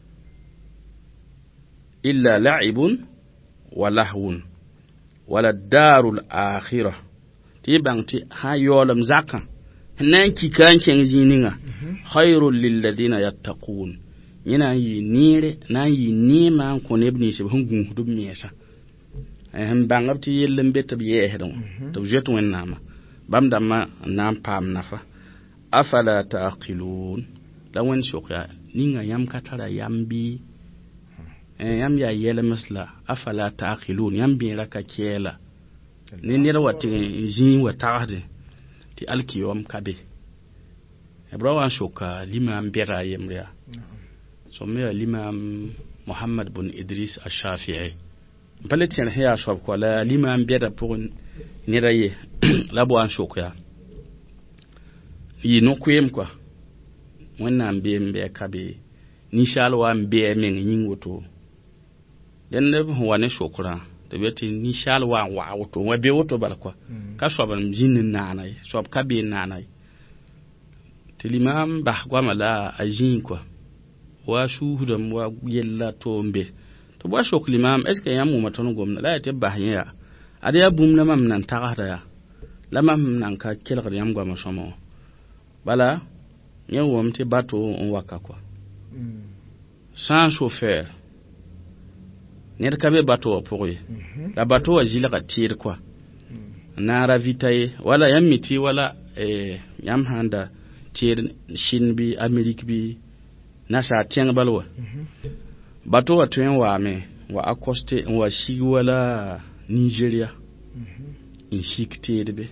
[SPEAKER 1] illa la'ibun wa lahwun wala darul akhirah ti bangti ha yolam zakka nan ki kan ken zininga khairul lil ladina yattaqun yana yi nire nan yi nima ko ne ibn shi hungun dum mesa han bangabti yellem betab yehdon to jetu wennama bamdama nan pam nafa afala taqilun lawan shoka ninga yam katara yambi yam ya yele masla afala taqilun yam bi raka kela ni nira wati jin wa taade ti alkiyom kabe ibrawan shoka limam bera yemria so me limam Muhammad bin Idris al-Shafi'i paletin hiya shob ko la limam bera pour nira ye labo an shoka yi no kuyem quoi wannan be kabe ni shalwa be men yin woto den ne wane shokura da beti ni shalwa wa woto wa be woto bal quoi ka soban jinin nanai sob kabe nanai tilimam bah gwamala ajin quoi wa shuhudam wa yella tombe to ba shok limam est ce que yamu matono gomna la te bahya ada ya bum lamam nan tagata ya lamam nan ka kelgar yam gwama somo bala nyewo mti bato on waka quoi sans chauffeur net kabe bato pour y la bato azila ka tir quoi na ravitaye wala yamiti wala yam handa tir Chine bi Amerique bi na sa tieng balwa bato wa tuen wa me wa accoster wa shi wala Nigeria in shikte de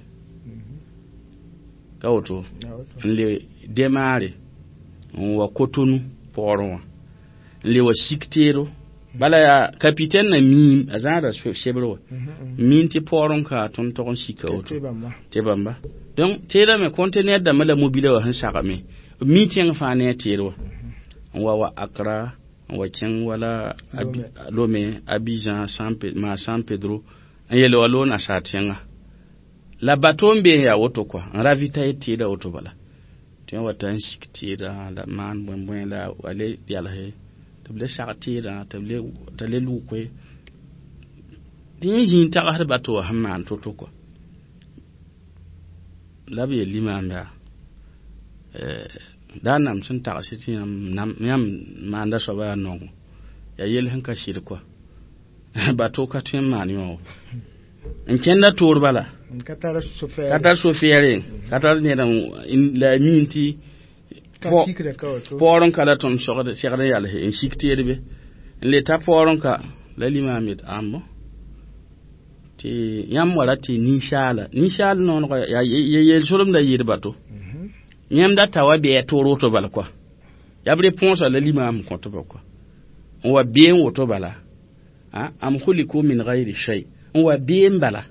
[SPEAKER 1] kawoto le démarrer wa Cotonou poron le wa shiktero bala ya capitaine na mi azara shebro minti poron ka ton ton shikawoto te bamba donc tera me conteneur da mala mobile wa han saka me meeting fa ne tero wa Accra wa ken wala Lomé Abidjan San Pedro ayelo walo na satianga la batombe ya woto kwa ravita eti da woto bala tiya watan shiktira la man bon la wale yala he table shartira table lukwe din ta har bato hamman toto kwa labi limanda danam sun ta shiti yam manda so ba non ya yel hanka shir kwa bato ka tun maniyo in kenda tur bala katar sofere katar ne dan la minti poron kala ton shogade shegade yalla he in shikti be le ta poron ka la limamit ammo ti yam warati ni shala non ko ya yel solum da yir bato nyam da tawa be toro to bala quoi ya bre ponsa la limam ko to quoi on wa bien woto bala am khuliku min ghairi shay on wa bien bala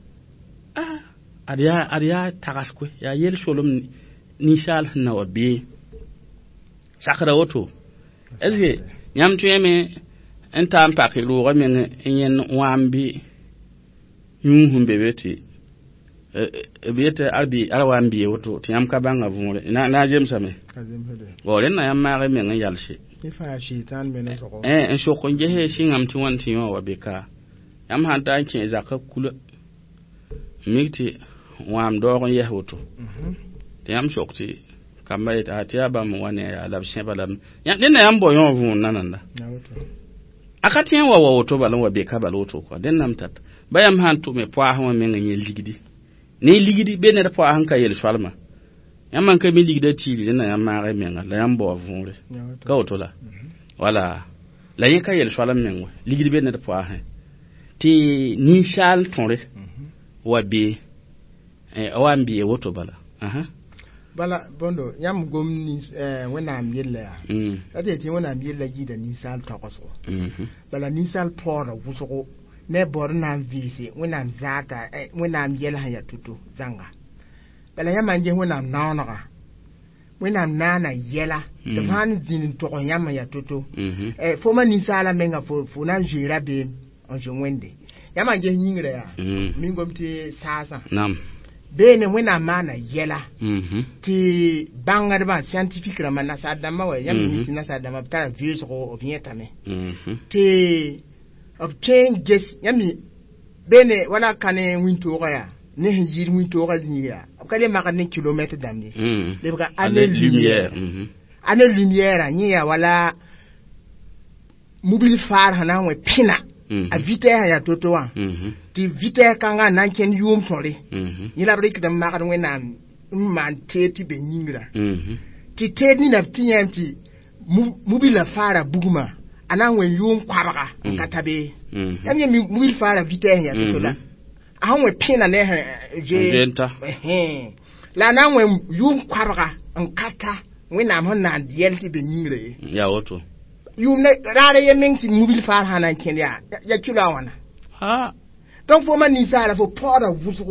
[SPEAKER 1] ariya tagas ko ya yel solum ni shal na wa bien sakra woto est-ce que nyam tuyeme enta am pakiru ko men yen wambi humbe beti biyete arbi arwambi woto tiyam ka banga vumore na jemsa me wore na yam mare men yalshi
[SPEAKER 2] ifa shitan men so
[SPEAKER 1] en so ko nje singam ti wanti yo wabeka yam hanta kin zakka kula mikti wam dogon yehoto tiyam sokti kamay ta tiya ba mo wane ya lab shebalam ya den yam boyon vun nananda akati en wawo woto balon wabeka baloto ko den nam tat bayam hantu me po ahwa men ngel ligidi ni ligidi be ne da po ahanka yel shalma yamman ka mi ligida tiri na yamma ga men la yambo vunre ka otola wala la yeka yel shalam men ligidi be ne da po ahan ti ni shal tonre wabi awambi woto bala
[SPEAKER 2] bala bondo yam gomni wena am yella ate ti wena am yella gida ni sal tokoso bala ni sal pora wuso ne bor na visi wena am zata wena am yella ya tutu zanga bala yam anje wena am naona wena am nana yella de van din to yam ya tutu fo ma ni sala menga fo na jira be on je wende yam anje nyingre ya mingomti sasa
[SPEAKER 1] nam
[SPEAKER 2] bene wena mana yela ti bangar ba scientifique la mana sa dama wa yam ni tina sa dama ta virus ko vietame ti obtain guess yami bene wala kane winto ya ne yir winto ga niya akale maka ne kilomètre damni le ka année lumière année lumière niya wala mobile phare hana we pina a vitesse ya toto wa ti vitesse kanga nan ken yum tore ni la brik da ma kan wena man teti be nyingra ti tedi na tinyanti mobile phare buguma anan we yum kwabaka katabe yanye mobile phare vitesse ya toto la a we pina ne je la nan we yum kwabaka kata wena man na yelti be nyingre
[SPEAKER 1] ya woto
[SPEAKER 2] you ne rare ye mengti mobile phare hana ken ya kila wana donc fo man ni sala fo poda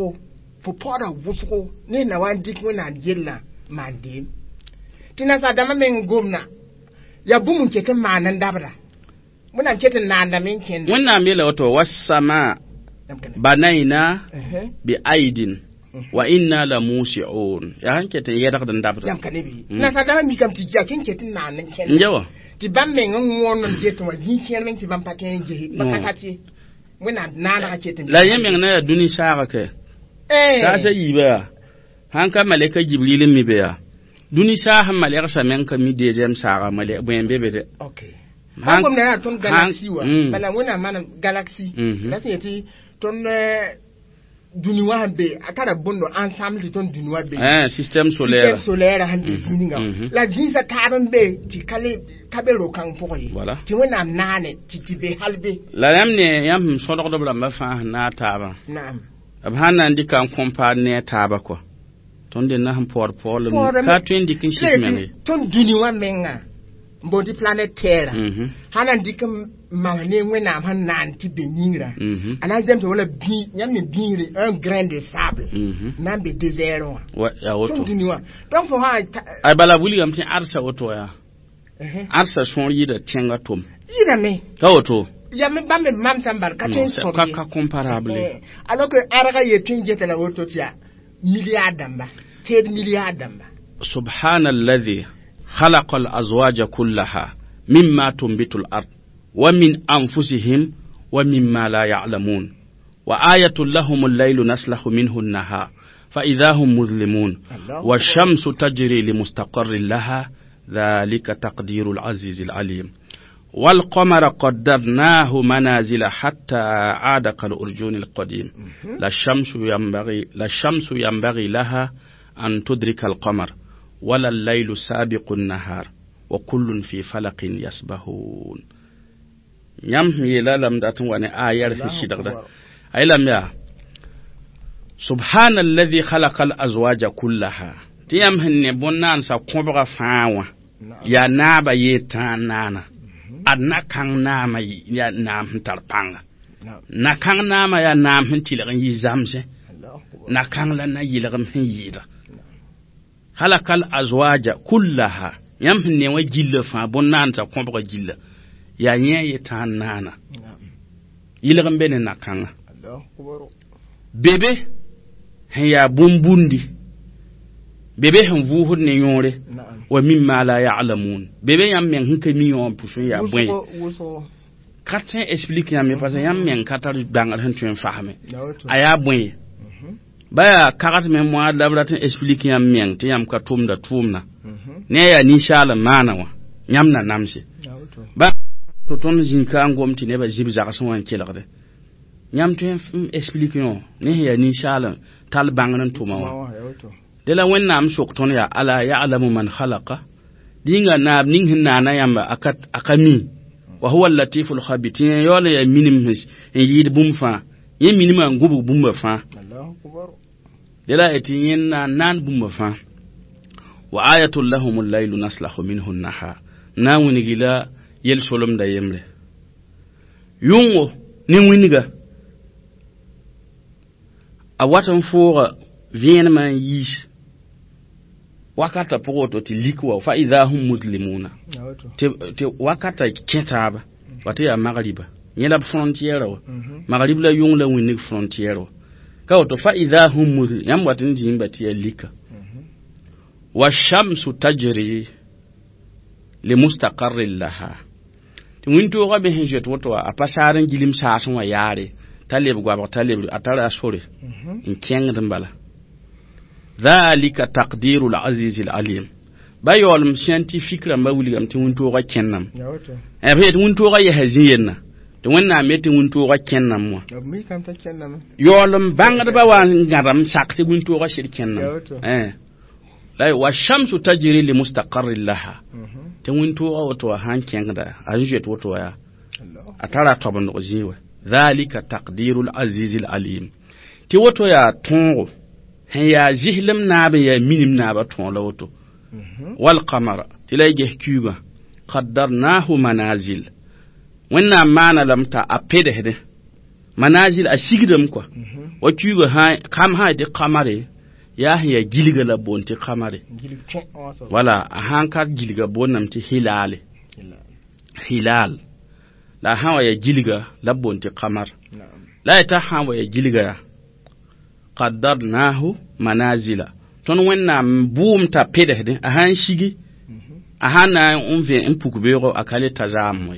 [SPEAKER 2] wusuko ni na wan dik wona yella mandi tina sa dama men gomna ya bumun kete manan dabra muna kete nanda men ken
[SPEAKER 1] wonna mele wato wasama banaina bi aidin wa inna la musi'un ya hankete yeda dan dabra
[SPEAKER 2] yam kanebi na sa dama mi kam ti ja ken kete nanan ken
[SPEAKER 1] njawa
[SPEAKER 2] ti bamme ngon jeto wa din ken men ti bam paten je bakatati wena nana kete
[SPEAKER 1] la yemen na duni shaka ke ta sai yiba hanka malaika jibril mi be ya duni shaha malaika samen ka mi deuxième sara malaika ben bebe de
[SPEAKER 2] okay hangom na ton galaxy wa bala wena man galaxy la ti ton duni wa be akara bondo ensemble ton duni wa be
[SPEAKER 1] système solaire
[SPEAKER 2] hande dininga la jinsa taban be ti kale kabero kan foyi
[SPEAKER 1] voilà
[SPEAKER 2] ti wona nane ti be halbe
[SPEAKER 1] la yamne yam sodok do ma fa na taba
[SPEAKER 2] naam
[SPEAKER 1] abhana ndika compare ne taba ko ton de na por ka to indikin shi men
[SPEAKER 2] ton duni wa menga mbodi planet terre hana ndika mangane wena man nanti be nyingra ana jamto wala bi yamne bingri un grain de sable nambe désert
[SPEAKER 1] wa ya woto
[SPEAKER 2] duni wa donc fo ha
[SPEAKER 1] ay bala buli am tin arsa woto ya arsa son yida tenga tom
[SPEAKER 2] yida me
[SPEAKER 1] ka woto
[SPEAKER 2] ya me ba me mam sambar ka tin so
[SPEAKER 1] ka comparable
[SPEAKER 2] alors que araga ye tin jeta la woto tia milliard damba ted milliard damba
[SPEAKER 1] subhanalladhi خلق الأزواج كلها مما تنبت الأرض ومن أنفسهم ومما لا يعلمون وآية لهم الليل نسلخ منه النهار فإذا هم مظلمون والشمس تجري لمستقر لها ذلك تقدير العزيز العليم والقمر قدرناه منازل حتى عاد كالأرجون القديم لا الشمس ينبغي لها أن تدرك القمر ولا الليل سابق النهار وكل في فلق يسبحون يم يلا لم داتن وانا آيار في شدغدا أي لم يا سبحان الذي خلق الأزواج كلها تيام هن بنان سا كوبغا فاوا يا نابا يتان نانا أدنا كان ناما يا نام تربانغ na kan nama ya nam hin tilgan yi zamse na kan la na yilgam hin yida halakal azwaja kullaha yam ne wa jilla fa bonnan ta ko ba jilla ya nye tan nana yilgam bene na kan bebe ya bumbundi bebe han vuhud ne yore wa mimma la ya'lamun bebe yam men hin kami yon puso ya bwen Carton explique ya me parce yam men katar bangal han tuen fahame aya bwen baya karat men mo labratin explique yam men te yam ka tumna ne ya ni shala manawa nyam na namse ba to ton jinka ngom ti ne ba jibi zaka son kelagde nyam tuen explique yon ne ya ni shala tal banganan tumawa de la wennam sok ton ya ala ya'lamu man khalaqa dinga na ning hinna na yamba akami wa huwa al-latiful khabir tin yola ya minim his en yid bum fa yen minima ngubu bum fa Allahu akbar de la etin na nan bum fa wa ayatul lahum al-laylu naslahu minhu an-nahar na winigila yel solom da yemre yungo ni winiga a watan fora vien man yish wakata poto ti likwa fa idahum muslimuna te wakata ketaba wata ya magriba nyela frontière wa magrib la yung la winig frontière wa ka to fa idahum muslim yam watin jimba ti lika wa shamsu tajri li mustaqarrin laha winto ga be hinjet woto a pasaran gilim sasun wa yare talib gwa talib atara sore in keng dambala dhalika taqdirul aziz al alim bayol scientifique la mawuli gam ti winto ga kennam e be winto ga yahziyenna to wonna meti winto ga kennam mo
[SPEAKER 2] mi kam ta kennam
[SPEAKER 1] yolum bangada ba wa ngaram sakti winto ga shir kennam la wa shamsu tajri li mustaqarrin laha te winto wato han kengda ajujet wato ya atara toban ko ziwa dhalika taqdirul aziz al alim ti wato ya tongo hen ya zihlim nabe ya minim naba ton la wato wal qamara tilayge kuba qaddarnahu manazil wanna mana lamta apede hede manazil asigdam kwa wa kuba ha kam ha de qamare ya hiya gilga la bonti qamare wala hankar gilga bonam ti hilal la hawa ya gilga la bonti qamar la ta hawa ya gilga qaddarnahu manazila ton wenna boom ta pede de han shigi ahana unve impukubero akale tazamoy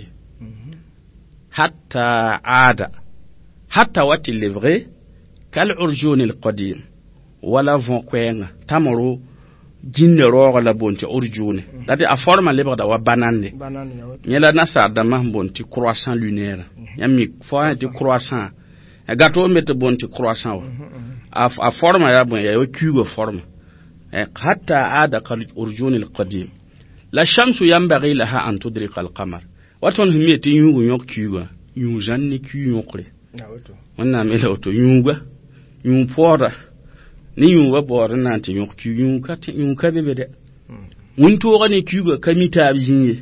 [SPEAKER 1] hatta wati livre kal urjun al qadim wala von kwenga tamaro jinne roga la bonti urjune dati a forma libre da wa banane nyela nasa da ma bonti croissant lunaire yami fo de croissant gâteau mette bonti croissant a forma ya bon ya kugo forma hatta ada kal urjun al qadim la shamsu yanbaghi laha an tudrika al qamar waton himeti yugo yok kugo yu janni ku yokre wonna mele auto yuga yu poda ni yu wa bor na ti yok ku yu ka bebe de wunto gani kugo kamita bijinye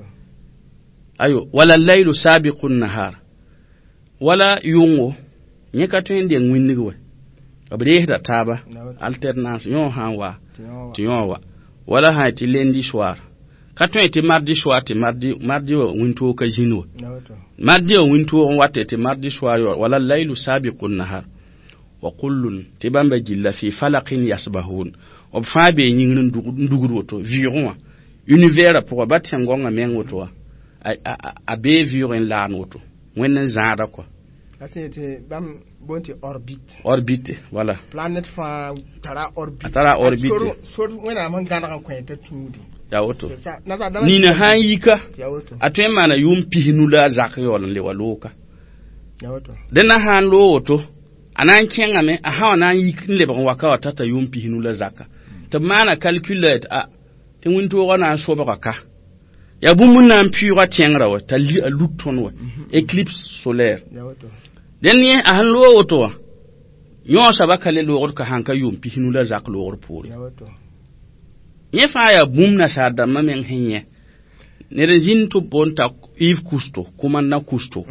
[SPEAKER 1] ayo wala laylu sabiqun nahar wala yungo nyekato ende ngwinnigo abre da taba alternance yo hanwa ti yowa wala ha ti lendi soir katon ete mardi soir ti mardi winto ka jinwa mardi winto on watte ti mardi soir wala laylu sabiqun nahar wa kullun tibamba jilla fi falaqin yasbahun ob faabe nyingin ndugur woto viron univers pour battre ngonga men woto a be viron lan woto wenen zaada ko
[SPEAKER 2] atete bam bonti
[SPEAKER 1] orbite voilà
[SPEAKER 2] planète fa tara
[SPEAKER 1] orbite
[SPEAKER 2] so wena man gana ko ta tuudi
[SPEAKER 1] ya woto ni na hayika atwe mana yumpi hinula zakayol le waloka
[SPEAKER 2] ya woto
[SPEAKER 1] dena han lo woto anan kenga me a hawa nan yikin le ban waka tata yumpi hinula zaka to mana calculate a te winto wana so ba ka ya bumun nan pure tiengra wa tali a luton wa eclipse solaire
[SPEAKER 2] ya woto
[SPEAKER 1] denye a han lo woto yo sabaka le lo ka hanka yumpi hinula zak lo puri
[SPEAKER 2] ya woto
[SPEAKER 1] ye fa ya bumna sa da mamen henye ne rezin to bonta if kusto kuma na kusto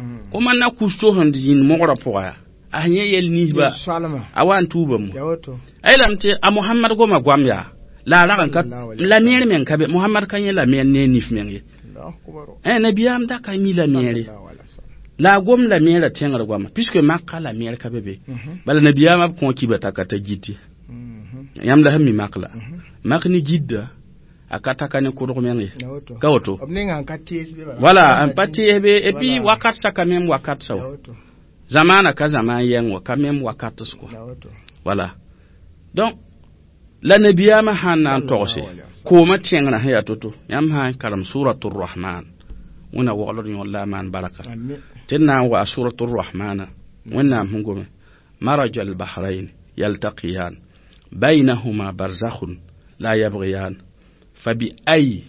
[SPEAKER 1] handin mo rapora ahnye yel ni ba awan tuba mu ay lamte a muhammad goma gwamya la kan ka la nere men kabe muhammad kan yela men ne nif men ye nabiyam da kai mi la nere la gom la mera tengar gwama puisque makka la mera kabe be bala nabiyam ab kon kibata kata giti yam la hammi makla makni jidda akata kan ko do men ye kawoto voilà un pati be et puis wakat sa quand même wakat sa zamana ka zaman yenwa quand même wakatus ko voilà donc la nabiyama hanan tose ko ma tiengna haya toto yam ha karam suratul rahman wana wala ni wala man baraka tinna wa suratul rahman wana hungome marajal bahrain yaltaqiyan bainahuma barzakhun la yabghiyan fabi ay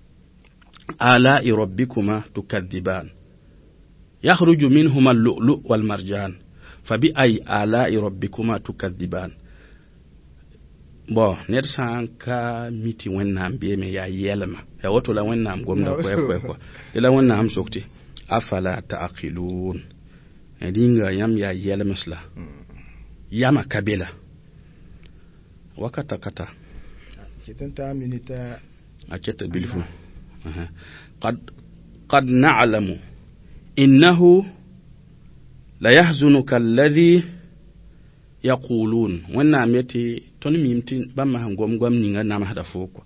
[SPEAKER 1] ala rabbikuma tukadiban يخرج منهما اللؤلؤ والمرجان فبأي آلاء ربكما تكذبان bo ned san ka miti wẽnnaam beeme yaa yɛlma ya woto la wẽnnaam gomda koɛ de la wẽnnaam sokte afala taqilun dinga yam yaa yɛlmsla yama kabela wakata kata
[SPEAKER 2] kitanta minita
[SPEAKER 1] aketa bilfu qad na'lamu innahu la yahzunuka alladhi yaqulun wẽnnaam yetɩ tõnd mim tɩ bãmb sẽn gom ninga namsda fo kɔ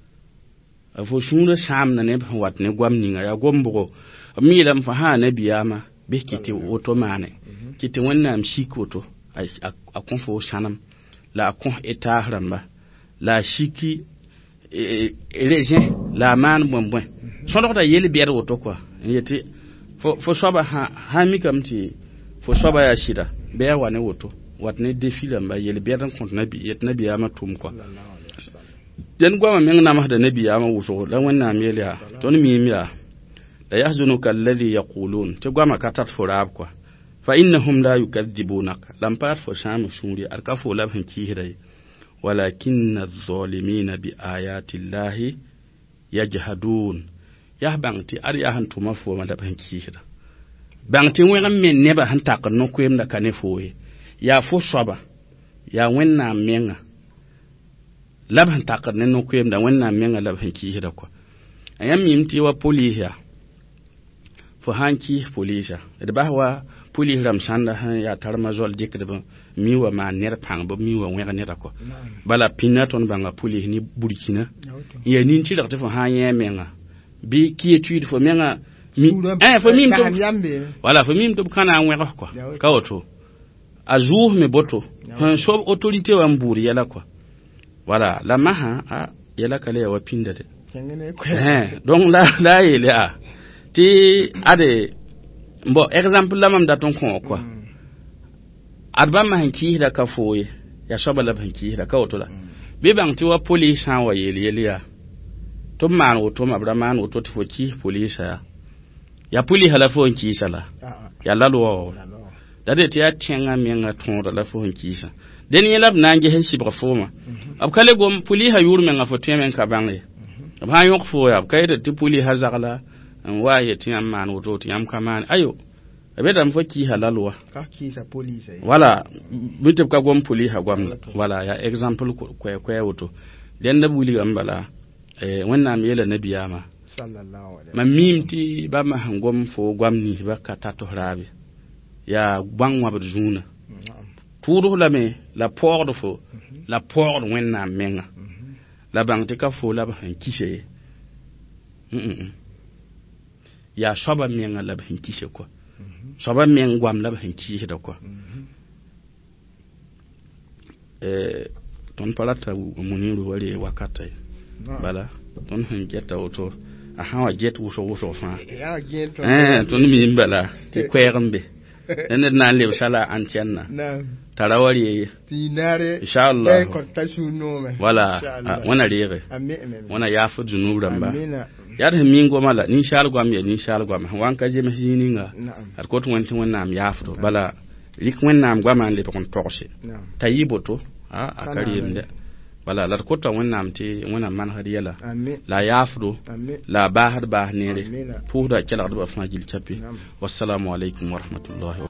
[SPEAKER 1] fo sũurã sãamda neb sẽn wat ne goam ninga yaa gombgo b miilame fo sã nabiyaamã bɩ kɩtɩ woto maane kɩtɩ wẽnnaam sik woto a kõ fo sãnem la a kõ etaas rãmba la a siki rezẽ la a maan bõe sõdgda yel bɛd woto kɔa n yetɩ fo soaba sã mikame tɩ fo soaba yaa sɩda bɩ a wa ne woto wat ne defi rãmba yel bɛd n kõt nabiyaamã tʋm kɔa den goamã meng namsda nabiyaamã wʋsgo la wẽnnaam yel yaa tõnd miim yaa la yahzunuka alladhi yaqulun tɩ goamã ka tat fo raab kɔa fa innahum la yukadhibunaka lam paat fo sãam sũuri ad ka fo la b sẽn kiisda ye walakinna adh-dhalimina bi ayati llahi yajhadun yaa bãng tɩ ad yaa sẽn tʋma foomã la b sẽn kiisda bãng tɩ wẽg n me nebã sẽn takd no-koeemda ka ne foo ye yaa fo soaba yaa wẽnnaam menga la b sẽn takd ne no-koeemda wẽnnaam menga la b sẽn kiisda kɔa a yãmb mim tɩ wa poliis yaa fo sãn kiis poliisa d bas wa poliis rãmb sãnda sẽn yaa tarma zol dɩkdb mi wa maan ned pãng b mi wa wẽg neda kɔ bala pĩnã tõnd bãnga poliis ne burkina n yaa nin-tɩrg tɩ fo sãn yẽ menga bɩ quiétude fo menga fo mim tɩ b kãna n wẽgs kɔ ka woto a zuus me boto sẽn sob autorité wa n buud yɛla kɔ wala la masã yɛla ka la yaa wa pĩnda de donc la a yeele a tɩ ade bon exemple la mam dat n kõ kɔa ad bãmb sẽn kiisda ka foo ye yaa soaba la b sẽn kiisda ka woto la bɩ bãng tɩ wa poliis sã n wa yel yaa tɩ b maan woto ma b ra maan woto tɩ fo kiis poliisã yaa poliisã la fo n kiisa la yaa la loa wa dade tɩ yaa tẽngã menga tõoda la fo sẽn kiisa den yẽ la b na n ges n sɩbg foomã b ka le gom poliisã yʋʋr menga fo tõe me n ka bãng ye b sã n yõk foo yaa b ka yetd tɩ poliisã zagla n wa yetɩ yãmb maan woto tɩ yãmb ka maan ayo b yetame fo kiisa la loa wala bɩ tɩ b ka gom poliisã goamda wala yaa exemple koɛɛ woto dẽnda b wilga n bala wẽnnaam yeela nabiyaamã mam miim tɩ bãmb sẽn gom fo goam ninsba ka tat f raabe yaa bãng wãbd zũunã tʋʋdf lame la paoogd fo la paoogd wẽnnaam menga la bãng tɩ ka fo la b sẽn kise ye yaa soaba menga la b sẽn kise kɔa soaba meng goam la b sẽn kiisda kɔa tõnd pa rata muniru wa ree wakata ye bala tõnd sẽn geta woto a sã wa get wʋsg fãa tõnd miim bala tɩ koɛɛg n be ned na n leb sala antɛnna tara wa ree ye inchallah wala wẽna reege wẽna yaaf d zunub rãmba yaa sẽn min goma la ninsaal goam ya ninsaal goam sẽn wa n ka zems zĩig ninga ad kot wẽn tɩ wẽnnaam yaafdo bala rɩk wẽnnaam goamã n lebg n togse t'a yɩ boto a ka reemdɛ wala la d kota wẽnnaam tɩ wẽna manesd yɛla la a yaafdo la a baasd baas neere pʋʋsda kelgdbã fãa gil kape wassalamu alaikum warahmatullahi